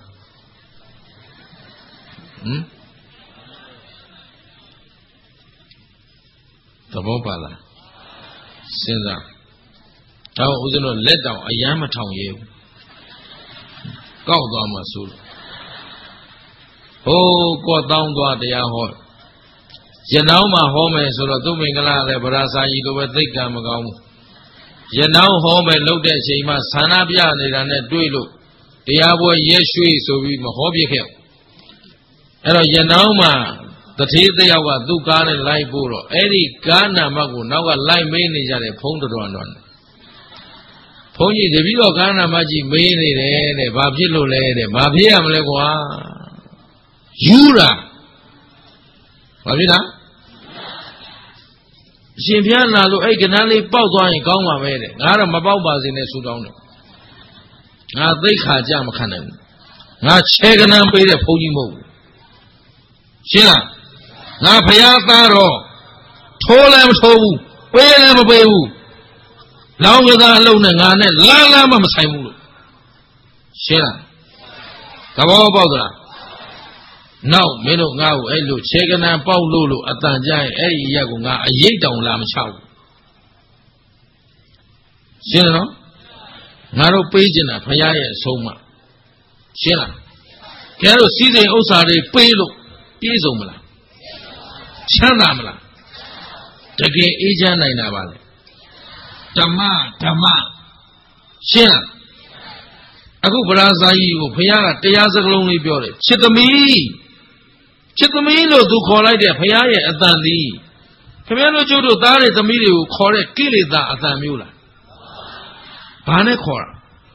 သဘောပါလားစဉ်းစားတော့ဦးဇင်းတို့လက်တောင်အယမ်းမထောင်ရဲဘူးကောက်သွားမှဆိုလို့ဟိုးကောတောင်းသွားတရားဟောရနောင်းမှာဟောမယ်ဆိုတော့သူမင်္ဂလာလည်းဗရာစာကြီးလိုပဲသိက္ခာမကောင်းဘူးရနောင်းဟောမယ်လုပ်တဲ့အချိန်မှာဆန္ဒပြနေတာနဲ့တွေ့လို့တရားပွဲရက်ရွှေ့ဆိုပြီးမဟောပြခဲ့အဲ့တော့ရနောင်းမှာတထေးတယောက်ကသူ့ကားနဲ့လိုက်ပို့တော့အဲ့ဒီကားနာမကိုနောက်ကလိုက်မေးနေကြတယ်ဖုံးတော်တော်ဘုန်းကြီးတပည့်တော်ကားနာမကြီးမေးနေတယ်တဲ့ဘာဖြစ်လို့လဲတဲ့ဘာဖြစ်ရမလဲကွာယူတာဘာဖြစ်တာအရှင်ဘုရားလာလို့အဲ့ကဏ္ဍလေးပေါက်သွားရင်ကောင်းပါပဲတဲ့ငါတော့မပေါက်ပါစေနဲ့ဆူတောင်းတယ်ငါသိခါကြမခံနိုင်ဘူးငါခြေကဏ္ဍပေးတဲ့ဘုန်းကြီးမဟုတ်ဘူးရှင်းလားငါဘုရားသားတော့ထိုးလည်းမထိုးဘူးပေးလည်းမပေးဘူးလောင်းကစားအလုံးနဲ့ငါနဲ့လာမှမဆိုင်ဘူးလို့ရှင်းလားသဘောပေါက်သလားနောက်မင်းတို့ငါ့ကိုအဲ့လိုခြေကဏ္ဍပေါက်လို့အတန်ကြရင်အဲ့ဒီရက်ကိုငါအရိတ်တောင်လာမချဘူးရှင်းနော်ငါတို့ပေးကျင်တာဘုရားရဲ့အဆုံးအမရှင်းလားကျန်တို့စီးစိမ်ဥစ္စာတွေပေးလို့ပြည့်စုံမလားချမ်းသာမလားတကယ်အေးချမ်းနိုင်တာပါလေဓမ္မရှင်းလားအခုဗရာဇာကြီးကိုဘုရားကတရားစကားလုံးလေးပြောတယ်ချစ်သမီးလို့သူခေါ်လိုက်တဲ့ဘုရားရဲ့အတန်သည်ခင်ဗျားတို့ကျုပ်တို့သားတွေသမီးတွေကိုခေါ်တဲ့ကိလေသာအတန်မျိုးလားဘာနဲ့ခေါ်တာ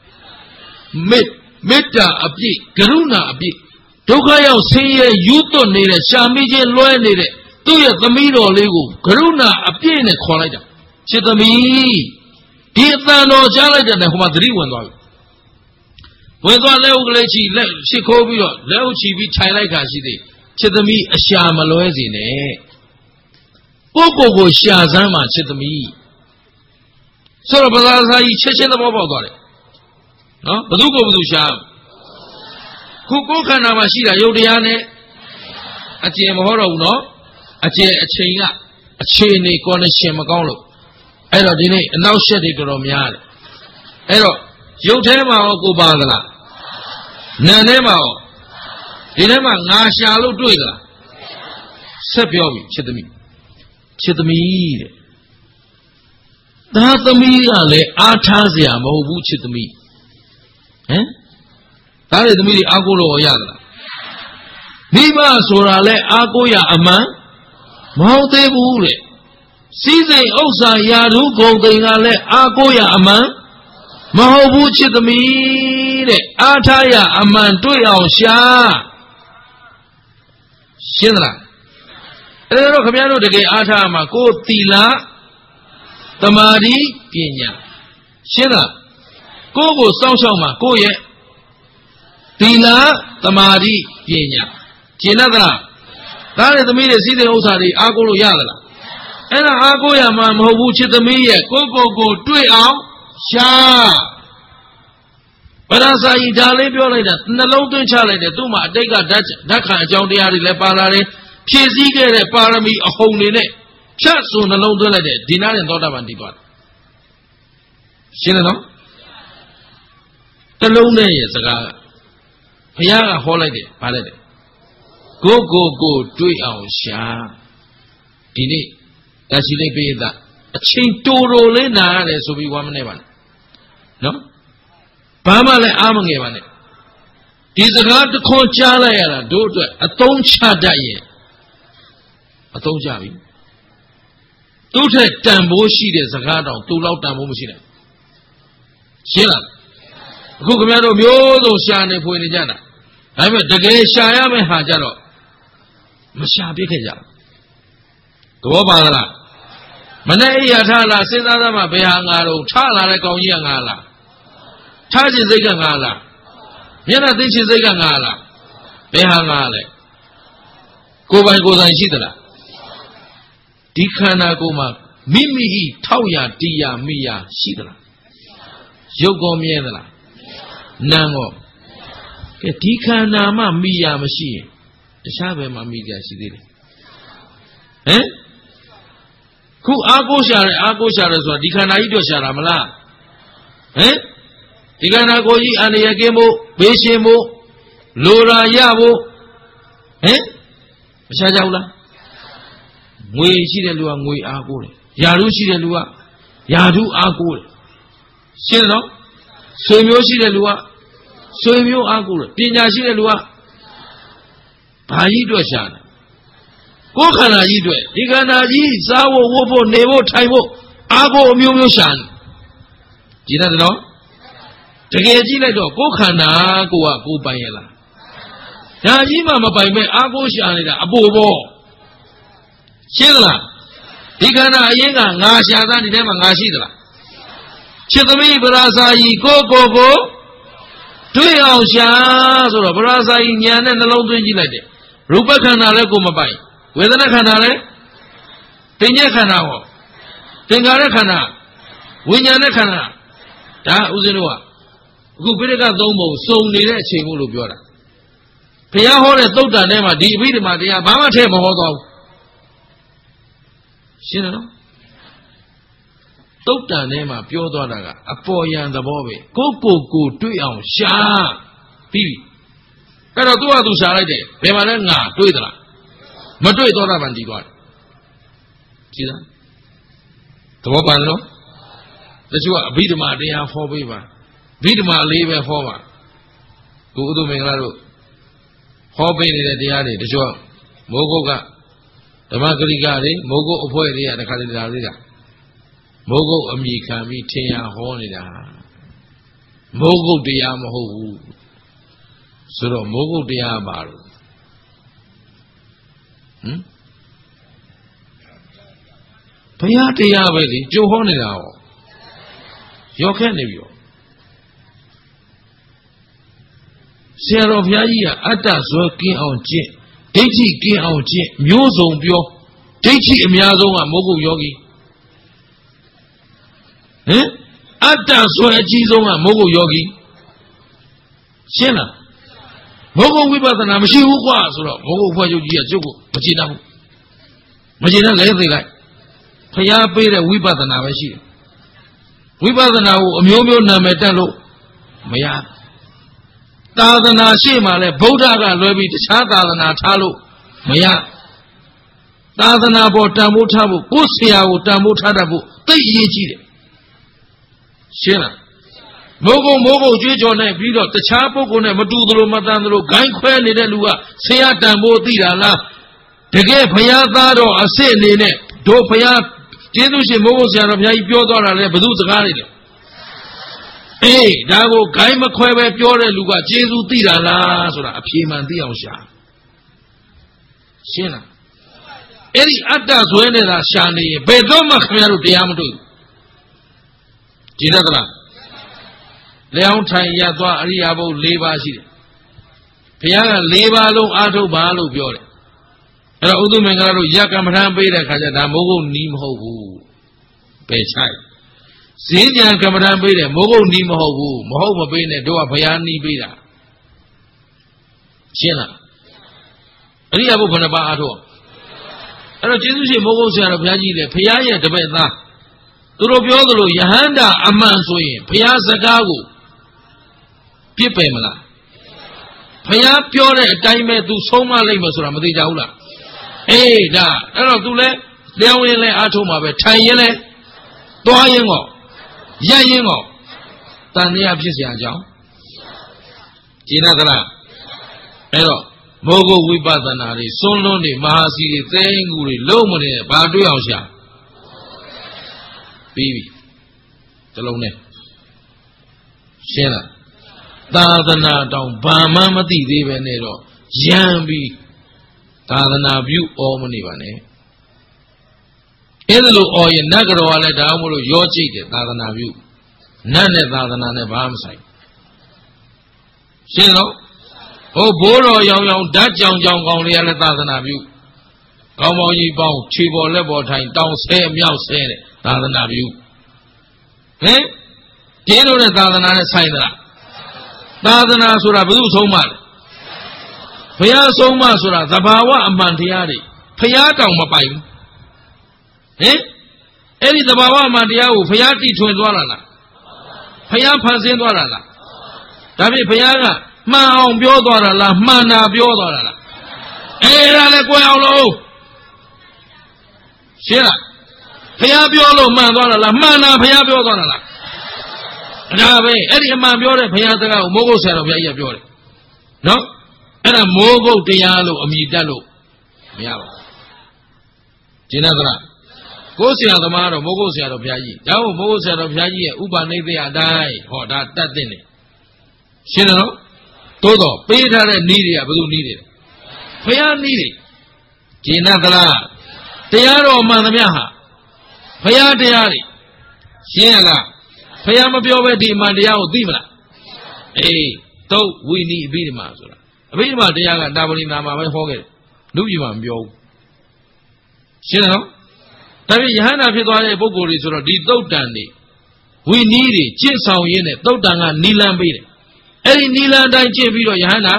မေတ္တာအပြည့်ကရုဏာအပြည့်ဒုက္ခရောက်ဆင်းရဲယူသွတ်နေတဲ့ရှာမိခြင်းလွှဲနေတဲ့သူ့ရဲ့သမီးတော်လေးကိုကရုဏာအပြည့်နဲ့ခေါ်လိုက်တာချစ်သမီးဒီအတန်တော်ကြားလိုက်တဲ့ဟိုမှာသတိဝင်သွားပြီဝင်သွားလက်ဥကလေးချီလက်ရှိခိုးပြီးတော့လက်ဥချီပြီးထိုင်လိုက်တာရှိသေးချစ်သမီးအရှာမလွဲစေနဲ့ကိုကိုရှာစမ်းမှာချစ်သမီးဆိုတော့ဗလာစာကြီးချက်ချင်းသဘောပေါက်သွားတယ်နော်ဘသူကိုဘသူရှာခုကိုခန္ဓာမှာရှိတာယုတ်တရားနဲ့အကျဉ်မဟောတော့ဘူးနော်အကျဉ်အချိန်ကအခြေအနေ condition မကောင်းလို့အဲ့တော့ဒီနေ့အနောက်ရှက်တွေတော်တော်များတယ်အဲ့တော့ရုပ်ထဲမှာရောကိုပါသလားနာထဲမှာရောဒီထဲမှာငါရှာလို့တွေ့သလားဆက်ပြောပြီချစ်သမီးတဲ့သားသမီးကလည်းအားထားစရာမဟုတ်ဘူးချစ်သမီးဟမ်ဒါတွေသမီးတွေအားကိုးလို့ရသလားမိဘဆိုတာလဲအားကိုးရအမှန်မဟုတ်သေးဘူးတဲ့စီးစိမ်ဥစ္စာယာဓုဂုံသိမ်ကလည်းအားကိုးရအမှန်မဟုတ်ဘူးချစ်သမီးတဲ့အားထားရအမှန်တွေ့အောင်ရှာရှင်းသလားအဲ့တော့ခင်ဗျားတို့တကယ်အားထားမှာကိုယ်သီလသမာဓိပညာရှင်းသလားကိုယ်ကိုစောင့်ရှောက်မှာကိုယ့်ရဲ့သီလသမာဓိပညာကျင့်တတ်သလားဒါနဲ့သမီးတွေစီးစိမ်ဥစ္စာတွေအားကိုးလို့ရသလားအဲ့ဒါအားကိုးရမှာမဟုတ်ဘူးချစ်သမီးရဲ့ကိုတွေ့အောင်ရှာဗရဇာယီဒါလေးပြောလိုက်တာနှလုံးသွင်းချလိုက်တယ်သူ့မှာအတိတ်ကဓာတ်ခံအကြောင်းတရားတွေလည်းပါလာတယ်ဖြည့်ဆည်းခဲ့တဲ့ပါရမီအဟုန်တွေနဲ့ဖြတ်ဆိုနှလုံးသွင်းလိုက်တယ်ဒီနာနဲ့သောတာပန်တည်သွားတယ်ရှင်းတယ်နော်တလုံးနဲ့ရဲ့စကားဘုရားကဟောလိုက်တယ်ဗါလိုက်တယ်ကိုတွေ့အောင်ရှာဒီနေ့တရှိလေးပိဿအချိန်တိုလေးနာရတယ်ဆိုပြီးဝမ်းမနေပါနဲ့နော်ဘာမှလည်းအားမငယ်ပါနဲ့ဒီစကားတစ်ခွန်းကြားလိုက်ရတာတို့အတွက်အသုံးချတတ်ရဲ့အသုံးချပြီသူ့ထက်တန်ဖိုးရှိတဲ့စကားတောင်သူ့လောက်တန်ဖိုးမရှိနိုင်ရှင်းလားအခုခင်ဗျားတို့မျိုးစုံရှာနေဖွေနေကြတာဒါပေမဲ့တကယ်ရှာရမယ့်ဟာကြတော့မရှာပြစ်ခဲ့ကြဘူးသဘောပါလားမနဲ့အိယာထားလားစဉ်းစားသမှာဘယ်ဟာငါတော့ထလာတဲ့ကောင်ကြီးကငါလားထားခြင်းစိတ်ကငါလားမျက်နှာသိခြင်းစိတ်ကငါလားဘယ်ဟာငါလဲကိုယ်ပိုင်ကိုယ်ဆိုင်ရှိသလားဒီခန္ဓာကိုယ်မှာမိမိဤထောက်ရတီးရမိရရှိသလားရုပ်ကောမြဲသလားနာမ်ကောကဲဒီခန္ဓာမှမိရမရှိရင်တခြားဘယ်မှာမိကြရှိသေးလဲဟမ်ခုအားကိုးရှာတယ်ဆိုတာဒီခန္ဓာကြီးတော့ရှာတာမလားဟမ်ဒီခန္ဓာကိုယ်ကြီးအန္တရာယ်ကင်းဖို့ဘေးရှင်းဖို့လိုရာရဖို့ဟမ်မရှာကြဘူးလားငွေရှိတဲ့လူကငွေအားကိုးတယ်ယာဓုရှိတဲ့လူကယာဓုအားကိုးတယ်ရှင်းတယ်နော်ဆွေမျိုးရှိတဲ့လူကဆွေမျိုးအားကိုးတယ်ပညာရှိတဲ့လူကဘာကြီးအတွက်ရှာတယ်ကိုယ်ခန္ဓာကြီးအတွက်ဒီခန္ဓာကြီးစားဖို့ဝတ်ဖို့နေဖို့ထိုင်ဖို့အားကိုးအမျိုးမျိုးရှာတယ်ကြည်တယ်နော်တကယ်ကြည့်လိုက်တော့ကိုယ်ခန္ဓာကိုယ်ကကိုယ်ပိုင်ရလားဒါကြီးမှမပိုင်မဲ့အားကိုးရှာနေတာအပိုပေါ့ရှင်းသလားဒီခန္ဓာအရင်ကငါရှာသားဒီထဲမှာငါရှိသလားချစ်သမီးဗရာဇာယီကိုတွေ့အောင်ရှာဆိုတော့ဗရာဇာယီညာနဲ့နှလုံးသွင်းကြည့်လိုက်တယ်ရူပခန္ဓာလည်းကိုယ်မပိုင်ဝေဒနာခန္ဓာလည်းတင်ညက်ခန္ဓာဟောသင်္ခါရခန္ဓာဝိညာဉ်နဲ့ခန္ဓာဒါဥစဉ်တို့ကအခုပိဋကသုံးပုံစုံနေတဲ့အချိန်မို့လို့ပြောတာဘုရားဟောတဲ့သုတ်တန်ထဲမှာဒီအဘိဓမ္မာတရားဘာမှထည့်မဟောသွားဘူးရှင်းတယ်နော်သုတ်တန်ထဲမှာပြောသွားတာကအပေါ်ယံသဘောပဲကိုတွေ့အောင်ရှာပြီးပြီအဲ့တော့သူ့ဟာသူရှာလိုက်တယ်ဘယ်မှာလဲငါတွေ့သလားမတွေ့သောတာပန်တည်သွားတယ်ကြည်လားသဘောပါနော်တချို့ကအဘိဓမ္မာတရားဟောပေးပါဗိဓမာလေးပဲဟောပါကိုဥဒ္ဓမင်္ဂလာတို့ဟောပေးနေတဲ့တရားတွေတချို့မိုးကုတ်ကဓမ္မဂရိကတွေမိုးကုတ်အဖွဲ့တွေကတခါတည်းလာသေးတာမိုးကုတ်အမိခံပြီးထင်ရဟောနေတာမိုးကုတ်တရားမဟုတ်ဘူးဆိုတော့မိုးကုတ်တရားပါလို့ဘုရားတရားပဲလေကြိုဟောနေတာဟောရောခက်နေပြီဆရာတော်ဘုရားကြီးကအတ္တဇွဲကင်းအောင်ကျင့်ဒိဋ္ဌိကင်းအောင်ကျင့်မျိုးစုံပြောဒိဋ္ဌိအများဆုံးကမိုးကုတ်ယောဂီအတ္တဇွဲအကြီးဆုံးကမိုးကုတ်ယောဂီရှင်းလားမိုးကုတ်ဝိပဿနာမရှိဘူးကွာဆိုတော့မိုးကုတ်ဖွဲ့ချုပ်ကြီးကကျုပ်ကိုမကျေနပ်ဘူးမကျေနပ်လဲသိလိုက်ဘုရားပေးတဲ့ဝိပဿနာပဲရှိတယ်ဝိပဿနာကိုအမျိုးမျိုးနာမည်တက်လို့မရသာသနာရှိမှလည်းဗုဒ္ဓကလွဲပြီးတခြားသာသနာထားလို့မရသာသနာပေါ်တန်ဖိုးထားဖို့ကိုယ်ဆရာကိုတန်ဖိုးထားတတ်ဖို့သိအရေးကြီးတယ်ရှင်းလားမိုးကုတ်ကြွေးကြော်နေပြီးတော့တခြားပုဂ္ဂိုလ်နဲ့မတူသလိုမတန်သလိုဂိုင်းခွဲနေတဲ့လူကဆရာတန်ဖို့သိတာလားတကယ်ဘုရားသားတော်အစ်စ်အနေနဲ့တို့ဘုရားကျေးဇူးရှင်မိုးကုတ်ဆရာတော်ဘုရားကြီးပြောသွားတာလေဘယ်သူစကားတွေလဲအေးဒါကိုဂိုင်းမခွဲပဲပြောတဲ့လူကကျေးဇူးသိတာလားဆိုတာအဖြေမှန်သိအောင်ရှာရှင်းလားအဲ့ဒီအတ္တဇွဲနေတာရှာနေရင်ဘယ်တော့မှခင်ဗျားတို့တရားမတွေ့ဘူးကြည်တတ်သလားလျောင်းထိုင်ရသွားအရိယာဘုတ်၄ပါးရှိတယ်ဘုရားက၄ပါးလုံးအားထုတ်ပါလို့ပြောတယ်အဲ့တော့ဥဒ္ဓမင်္ဂလာတို့ရကမ္မထံပေးတဲ့ခါကျဒါမိုးကုတ်နီးမဟုတ်ဘူးပယ်ချိုက်ဈဉ္ဉံကမ္မထံပေးတယ်မိုးကုတ်နီးမဟုတ်ဘူးမဟုတ်မပေးနဲ့တို့ကဘုရားနီးပေးတာရှင်းလားအရိယာဘုတ်ဘယ်နှပါးအားထုတ်အဲ့တော့ကျေးဇူးရှင်မိုးကုတ်ဆရာတော်ဘုရားကြီးလေဘုရားရဲ့တပည့်သားသူတို့ပြောသလိုယဟန္တာအမှန်ဆိုရင်ဘုရားစကားကိုပြစ်ပယ်မလားဘုရားပြောတဲ့အတိုင်းပဲသူဆုံးမလိုက်မယ်ဆိုတာမသိကြဘူးလားအေးဒါအဲ့တော့သူလဲလျောင်းရင်လဲအားထုတ်မှာပဲထိုင်ရင်လဲသွားရင်ကောရက်ရင်ကောတန်တရားဖြစ်เสียအကြောင်းကျင့်သလားအဲ့တော့မိုးကုတ်ဝိပဿနာတွေစွန်းလွန်းတွေမဟာစီတွေသိင္ကူတွေလုံးမနေဘာတွေ့အောင်ရှာပြီးပြီတလုံးနဲ့ရှင်းလားသာသနာတောင်ဘာမှမသိသေးပဲနဲ့တော့ရံပြီးသာသနာပြုဩမနေပါနဲ့အဲ့ဒါလို့ဩရင်နတ်ကတော်ကလည်းဒါမှမဟုတ်ရောကြိတ်တယ်သာသနာပြုနတ်နဲ့သာသနာနဲ့ဘာမှမဆိုင်ရှင်းတော့ဟိုဘိုးတော်ရောင်ဓာတ်ကြောင်ကောင်းလေးရလည်းသာသနာပြုကောင်းပေါင်းကြီးပေါင်းခြေပေါ်လက်ပေါ်ထိုင်တောင်းဆဲမြောက်ဆဲတဲ့သာသနာပြုဟင်ကျင်းလို့တဲ့သာသနာနဲ့ဆိုင်သလားသာသနာဆိုတာဘယ်သူဆုံးမလဲဘုရားဆုံးမဆိုတာသဘာဝအမှန်တရားတွေဘုရားတောင်မပိုင်ဘူးဟင်အဲ့ဒီသဘာဝအမှန်တရားကိုဘုရားတည်ထွင်သွားတာလားဘုရားဖန်ဆင်းသွားတာလားဒါဖြင့်ဘုရားကမှန်အောင်ပြောသွားတာလားမှန်တာပြောသွားတာလားအဲ့ဒါလည်းကိုယ်အောင်လို့ရှင်းလားဘုရားပြောလို့မှန်သွားတာလားမှန်တာဘုရားပြောသွားတာလားဒါပဲအဲ့ဒီအမှန်ပြောတဲ့ဘုရားစကားကိုမိုးကုတ်ဆရာတော်ဘုရားကြီးကပြောတယ်နော်အဲ့ဒါမိုးကုတ်တရားလို့အမည်တက်လို့မရပါဘူးကျင့်သလားကိုယ်ဆရာသမားတော့မိုးကုတ်ဆရာတော်ဘုရားကြီးဒါမို့မိုးကုတ်ဆရာတော်ဘုရားကြီးရဲ့ဥပနိဒေယအတိုင်းဟောဒါတတ်တဲ့နေရှင်းတယ်နော်သို့တော့ပေးထားတဲ့နည်းတွေကဘယ်လိုနည်းတွေလဲဘုရားနည်းတွေကျင့်သလားတရားတော်မှန်သမျှဟာဘုရားတရားတွေရှင်းရလားဘုရားမပြောပဲဒီမှန်တရားကိုသိမလားအေးသုတ်ဝိနည်းအဘိဓမ္မာဆိုတာအဘိဓမ္မာတရားကတာဝတိနာမှာပဲဟောခဲ့တယ်လူပြည်မှာမပြောဘူးရှင်းတယ်နော်ဒါပြင်ယဟန္တာဖြစ်သွားတဲ့ပုဂ္ဂိုလ်တွေဆိုတော့ဒီသုတ်တန်တွေဝိနည်းတွေကျင့်ဆောင်ရင်းနဲ့သုတ်တန်ကနီလန်းပေးတယ်အဲ့ဒီနီလန်းတိုင်းကျင့်ပြီးတော့ယဟန္တာ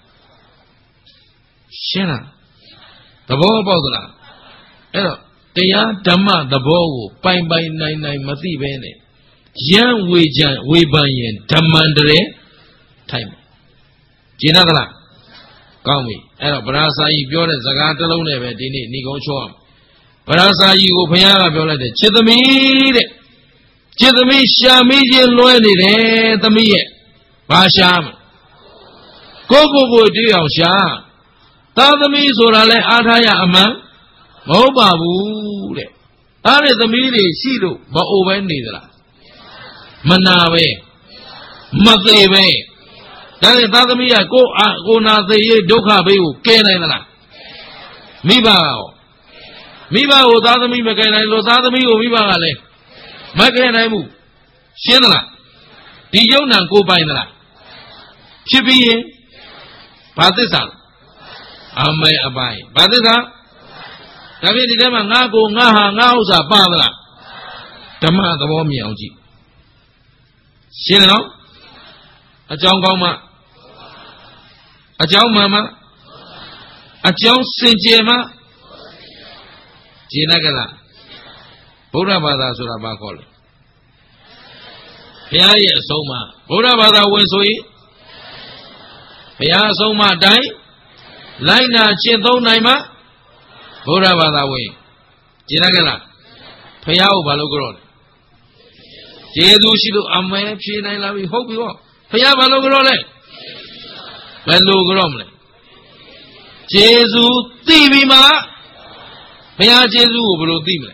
ရှင်းလားသဘောပေါက်သလားအဲ့တော့တရားဓမ္မသဘောကိုပိုင်နိုင်မသိပဲနဲ့ယံဝေကြံဝေပန်ရင်ဓမ္မန္တရေထိုင်မယ်ကျင့်သလားကောင်းပြီအဲ့တော့ဗရာစာကြီးပြောတဲ့စကားတစ်လုံးနဲ့ပဲဒီနေ့ဏိကုံးချောအောင်ဗရာစာကြီးကိုဘုရားကပြောလိုက်တယ်จิตသမီးတဲ့จิตသမီးရှာမိခြင်းလွဲနေတယ်သမီးရဲ့ဘာရှာမကိုတွေ့အောင်ရှာသာသမီးဆိုတာလဲအားထားရအမှန်မဟုတ်ပါဘူးတဲ့အဲ့ဒီသမီးတွေရှိလို့မအိုပဲနေသလားမနာပဲမသေးပဲဒါနဲ့သာသမီးကကိုနာသေးရေးဒုက္ခဘေးကိုကယ်နိုင်သလားမိဘရောမိဘကိုသာသမီမကယ်နိုင်လို့သာသမီကိုမိဘကလည်းမကယ်နိုင်ဘူးရှင်းသလားဒီယုံနံကိုပိုင်သလားဖြစ်ပြီးရင်ဘာသစ္စာအမေအပိုင်ဘာသစ္စာဒါဖြင့်ဒီထဲမှာငါကိုငါဟာငါဥစ္စာပါသလားဓမ္မသဘောမြင်အောင်ကြည့်ရှင်းတယ်နော်အကြောင်းကောင်းမှအကြောင်းမှန်မှအကြောင်းစင်ကြယ်မှကျင့်ကြလားဗုဒ္ဓဘာသာဆိုတာဘာခေါ်လဲဘုရားရဲ့အဆုံးအမဗုဒ္ဓဘာသာဝင်ဆိုရင်ဘုရားအဆုံးအမအတိုင်းလိုက်နာကျင့်သုံးနိုင်မှဗုဒ္ဓဘာသာဝင်ကျင့်ကြလားဘုရားကိုဘာလို့ကြတော့လဲကျေးဇူးရှိလို့အမဲဖြေနိုင်လာပြီဟုတ်ပြီဟောဘုရားဘာလို့ကြောလဲဘယ်လိုကြောမလဲကျေးဇူးသိပြီမှာဘုရားကျေးဇူးကိုဘယ်လိုသိမလဲ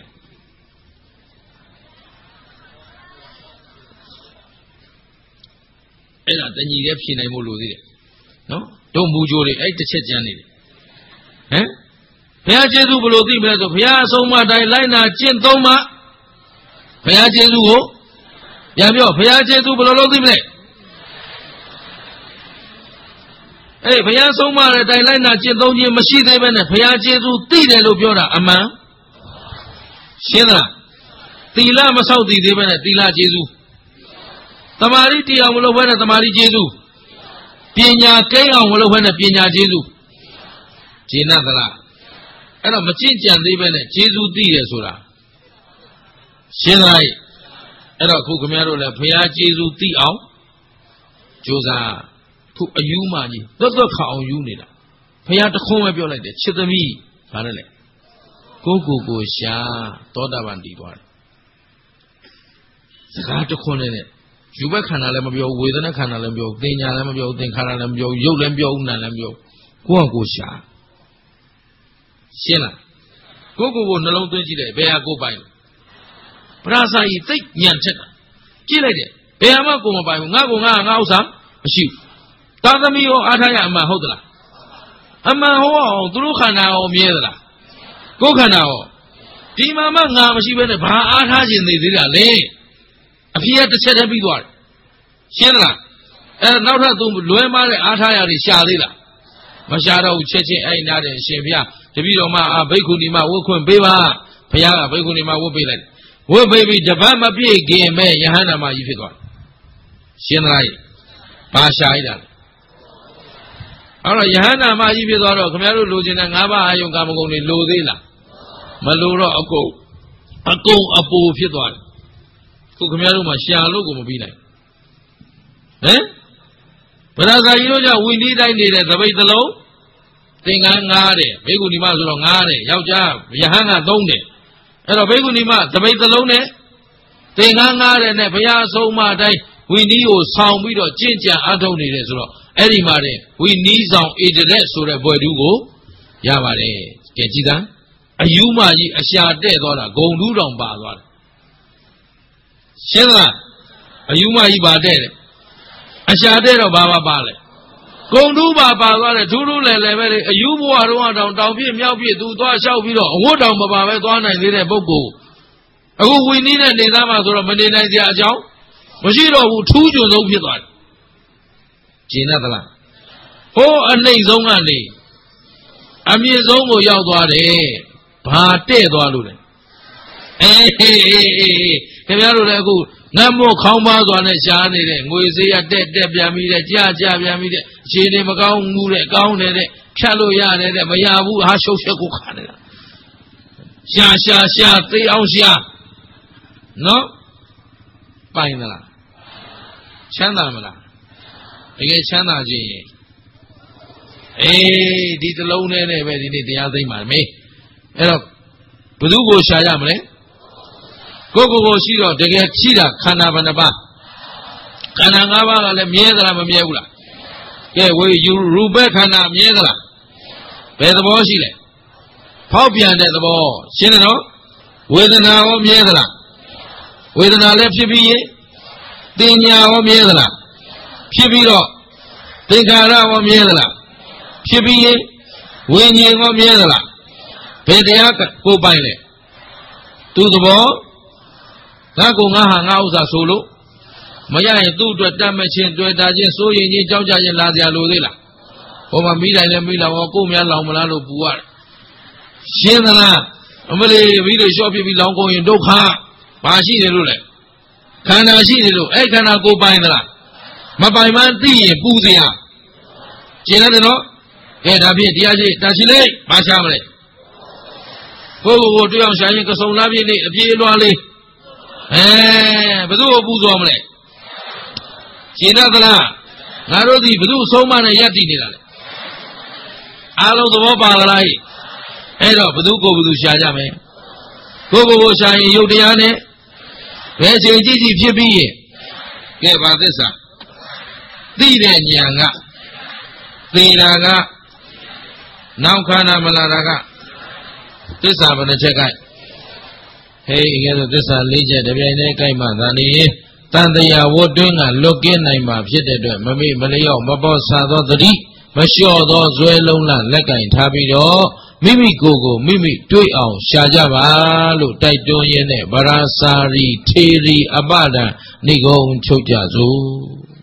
အဲ့ဒါတညီတဲ့ဖြေနိုင်ဖို့လိုသေးတယ်နော်တို့မူကြိုးတွေအဲ့တစ်ချက်ကျန်နေတယ်ဟမ်ဘုရားကျေးဇူးဘယ်လိုသိမလဲဆိုဘုရားအဆုံးအမတိုင်းလိုက်နာကျင့်သုံးမှဘုရားကျေးဇူးကိုပြန်ပြောဘုရားကျေးဇူးဘယ်လိုလုပ်သိမလဲအဲ့ဘုရားဆုံးမတဲ့အတိုင်းလိုက်နာကျင့်သုံးခြင်းမရှိသေးဘဲနဲ့ဘုရားကျေးဇူးသိတယ်လို့ပြောတာအမှန်ရှင်းလားသီလမဆောက်တည်သေးဘဲနဲ့သီလကျေးဇူးသမာဓိတရားမလုပ်ဘဲနဲ့သမာဓိကျေးဇူးပညာကိန်းအောင်မလုပ်ဘဲနဲ့ပညာကျေးဇူးဂျေနသလားအဲ့တော့မကျင့်ကြံသေးပဲနဲ့ကျေးဇူးသိတယ်ဆိုတာရှင်းလားအဲ့တော့ခုခင်ဗျားတို့လည်းဘုရားကျေးဇူးသိအောင်ကြိုးစားခုအယူမှကြီးသွက်ခါအောင်ယူနေတာဘုရားတခွန်းပဲပြောလိုက်တယ်ချစ်သမီးဗါနဲ့လေကိုရှာသောတာပန်တည်သွားတယ်စကားတခွန်းနဲ့ယူဘက်ခန္ဓာလည်းမပြောဝေဒနာခန္ဓာလည်းမပြောသင်ညာလည်းမပြောသင်္ခါရလည်းမပြောရုပ်လည်းမပြောနာလည်းမပြောကိုရှာရှင်းလားကိုနှလုံးသွင်းကြည့်တယ်ဘယ်ဟာကိုပိုင်ပရာစာယီသိညံချက်တာကြည့်လိုက်တယ်ဘယ်ဟာမှကိုမပိုင်ဘူးငါဥစ္စာမရှိဘူးသာသမီရောအားထားရအမှန်ဟုတ်သလားအမှန်ဟောအောင်သူတို့ခန္ဓာရောမြဲသလားကိုယ်ခန္ဓာရောဒီမှာမှငါမရှိဘဲနဲ့ဘာအားထားခြင်းနေသေးတာလဲအဖေကတစ်ချက်တည်းပြီးသွားတယ်ရှင်းလားနောက်ထပ်သူလွဲမားတဲ့အားထားရတွေရှာသေးလားမရှာတော့ဘူးချက်ချင်းအဲ့နာတဲ့အရှင်ဘုရားတပည့်တော်မဘိက္ခုနီမဝတ်ခွင့်ပေးပါဘုရားကဘိက္ခုနီမဝတ်ပေးလိုက်ဝတ်ပေးပြီးတပတ်မပြည့်ခင်မဲ့ယဟန္တာမကြီးဖြစ်သွားတယ်ရှင်းလားဘာရှာရတာလဲအဲ့တော့ယဟန္တာမကြီးဖြစ်သွားတော့ခင်ဗျားတို့လိုချင်တဲ့၅ပါးအာယုံကာမဂုဏ်တွေလိုသေးလားမလိုတော့အကုန်အပိုဖြစ်သွားတယ်ခုခင်ဗျားတို့မှရှာလို့ကိုမပြီးနိုင်ဟမ်ဗလာစာကြီးတို့ကြောင့်ဝိနည်းတိုင်းနေတဲ့သပိတ်သလုံးသင်္ကန်း9တဲ့ဘိက္ခုနီမဆိုတော့9တဲ့ယောက်ျားယဟန်က3တဲ့အဲ့တော့ဘိက္ခုနီမသပိတ်သလုံးနဲ့သင်္ကန်း9တဲ့နဲ့ဘုရားအဆုံးအမအတိုင်းဝိနည်းကိုဆောင်ပြီးတော့ကျင့်ကြံအားထုတ်နေတယ်ဆိုတော့အဲ့ဒီမှာတဲ့ဝိနည်းဆောင်ဣတရက်ဆိုတဲ့ဘွယ်တူကိုရပါတယ်ကြည့်ကြည့်သားအယူမကြီးအရှာတဲ့သွားတာဂုံတူးတောင်ပါသွားတယ်ရှင်းလားအယူမကြီးပါတဲ့အရှာတဲ့တော့ဘာပါလဲဂုံတူးပါသွားတယ်ထူးထူးလဲပဲလေအယူဘဝတော့တောင်ပြည့်မြောက်ပြည့်သူသွားလျှောက်ပြီးတော့အဝတ်တောင်မပါပဲသွားနိုင်သေးတဲ့ပုဂ္ဂိုလ်အခုဝိနည်းနဲ့နေသားမှာဆိုတော့မနေနိုင်စရာအကြောင်းမရှိတော့ဘူးထူးကျွန်းဆုံးဖြစ်သွားတယ်ကျင်သလားဟိုးအနှိမ့်ဆုံးကနေအမြင့်ဆုံးကိုရောက်သွားတယ်ဘာတဲ့သွားလို့လဲခင်ဗျားတို့လည်းအခုငတ်မို့ခေါင်းပါသွားနဲ့ရှားနေတဲ့ငွေစေးရတက်ပြန်ပြီးတဲ့ကြာပြန်ပြီးတဲ့အခြေအနေမကောင်းမှုတဲ့ကောင်းနေတဲ့ဖြတ်လို့ရတယ်တဲ့မရဘူးဟာရှုပ်ရှက်ကိုခါနေတာရှာသိအောင်ရှာနော်ပိုင်သလားချမ်းသာမလားတကယ်ချမ်းသာခြင်းရင်ဒီတလုံးနဲ့ပဲဒီနေ့တရားသိမ်းပါမေးအဲ့တော့ဘယ်သူကိုရှာရမလဲကိုရှိတော့တကယ်ရှိတာခန္ဓာဘယ်နှပါခန္ဓာ၅ပါးကလည်းမြဲသလားမမြဲဘူးလားကဲဝေယူရူပခန္ဓာမြဲသလားဘယ်သဘောရှိလဲဖောက်ပြန်တဲ့သဘောရှင်းတယ်နော်ဝေဒနာရောမြဲသလားဝေဒနာလည်းဖြစ်ပြီးရင်တင်ညာရောမြဲသလားဖြစ်ပြီးတော့သင်္ခါရရောမြဲသလားဖြစ်ပြီးရင်ဝိညာဉ်ရောမြဲသလားဘယ်တရားကိုပိုင်လဲသူသဘောငါကိုငါဟာငါဥစ္စာဆိုလို့မရရင်သူ့အတွက်တတ်မချင်းတွေ့တာချင်းစိုးရင်ချင်းကြောက်ကြချင်းလာစရာလိုသေးလားဟိုမှာမိတိုင်းလည်းမိလာဟောကိုများလောင်မလားလို့ပူရတယ်ရှင်းသလားအမလေးမိတွေလျှော့ပြပြီးလောင်ကုန်ရင်ဒုက္ခဘာရှိနေလို့လဲခန္ဓာရှိနေလို့အဲ့ခန္ဓာကိုပိုင်သလားမပိုင်မှန်းသိရင်ပူစရာရှင်းတယ်နော်ကဲဒါဖြင့်တရားရှိတာရှိလေဘာရှာမလဲကိုတွေ့အောင်ရှာရင်ကစုံလားပြည့်နေအပြေးလွှားလေးဘယ်သူ့ကိုပူဇော်မလဲရှင်းသလားငါတို့ဒီဘယ်သူ့ဆုံးမနဲ့ယက်တည်နေတာလဲအားလုံးသဘောပါသလားအဲ့တော့ဘယ်သူကိုရှာကြမယ်ကိုရှာရင်ယုတ်တရားနဲ့ဘယ်ချိန်ကြည့်ကြည့်ဖြစ်ပြီးရဲ့ကဲဘာသစ္စာသိတဲ့ဉာဏ်ကသိတာကနောက်ခန္ဓာမလာတာကသစ္စာဘယ်နှချက်ကဲဟေးကဲဆိုသစ္စာ၄ချက်တပြိုင်တည်းကိုက်မှသာနေတန်တရားဝတ်တွင်းကလွတ်ကင်းနိုင်မှာဖြစ်တဲ့အတွက်မမေ့မလျော့မပေါ်ဆာသောတတိမလျှော့သောဇွဲလုံးလလက်ကင်ထားပြီးတော့မိမိကိုယ်ကိုမိမိတွေ့အောင်ရှာကြပါလို့တိုက်တွန်းရင်းနဲ့ဗရာစာရီထေရီအပဒံဏိဂုံချုပ်ကြစို့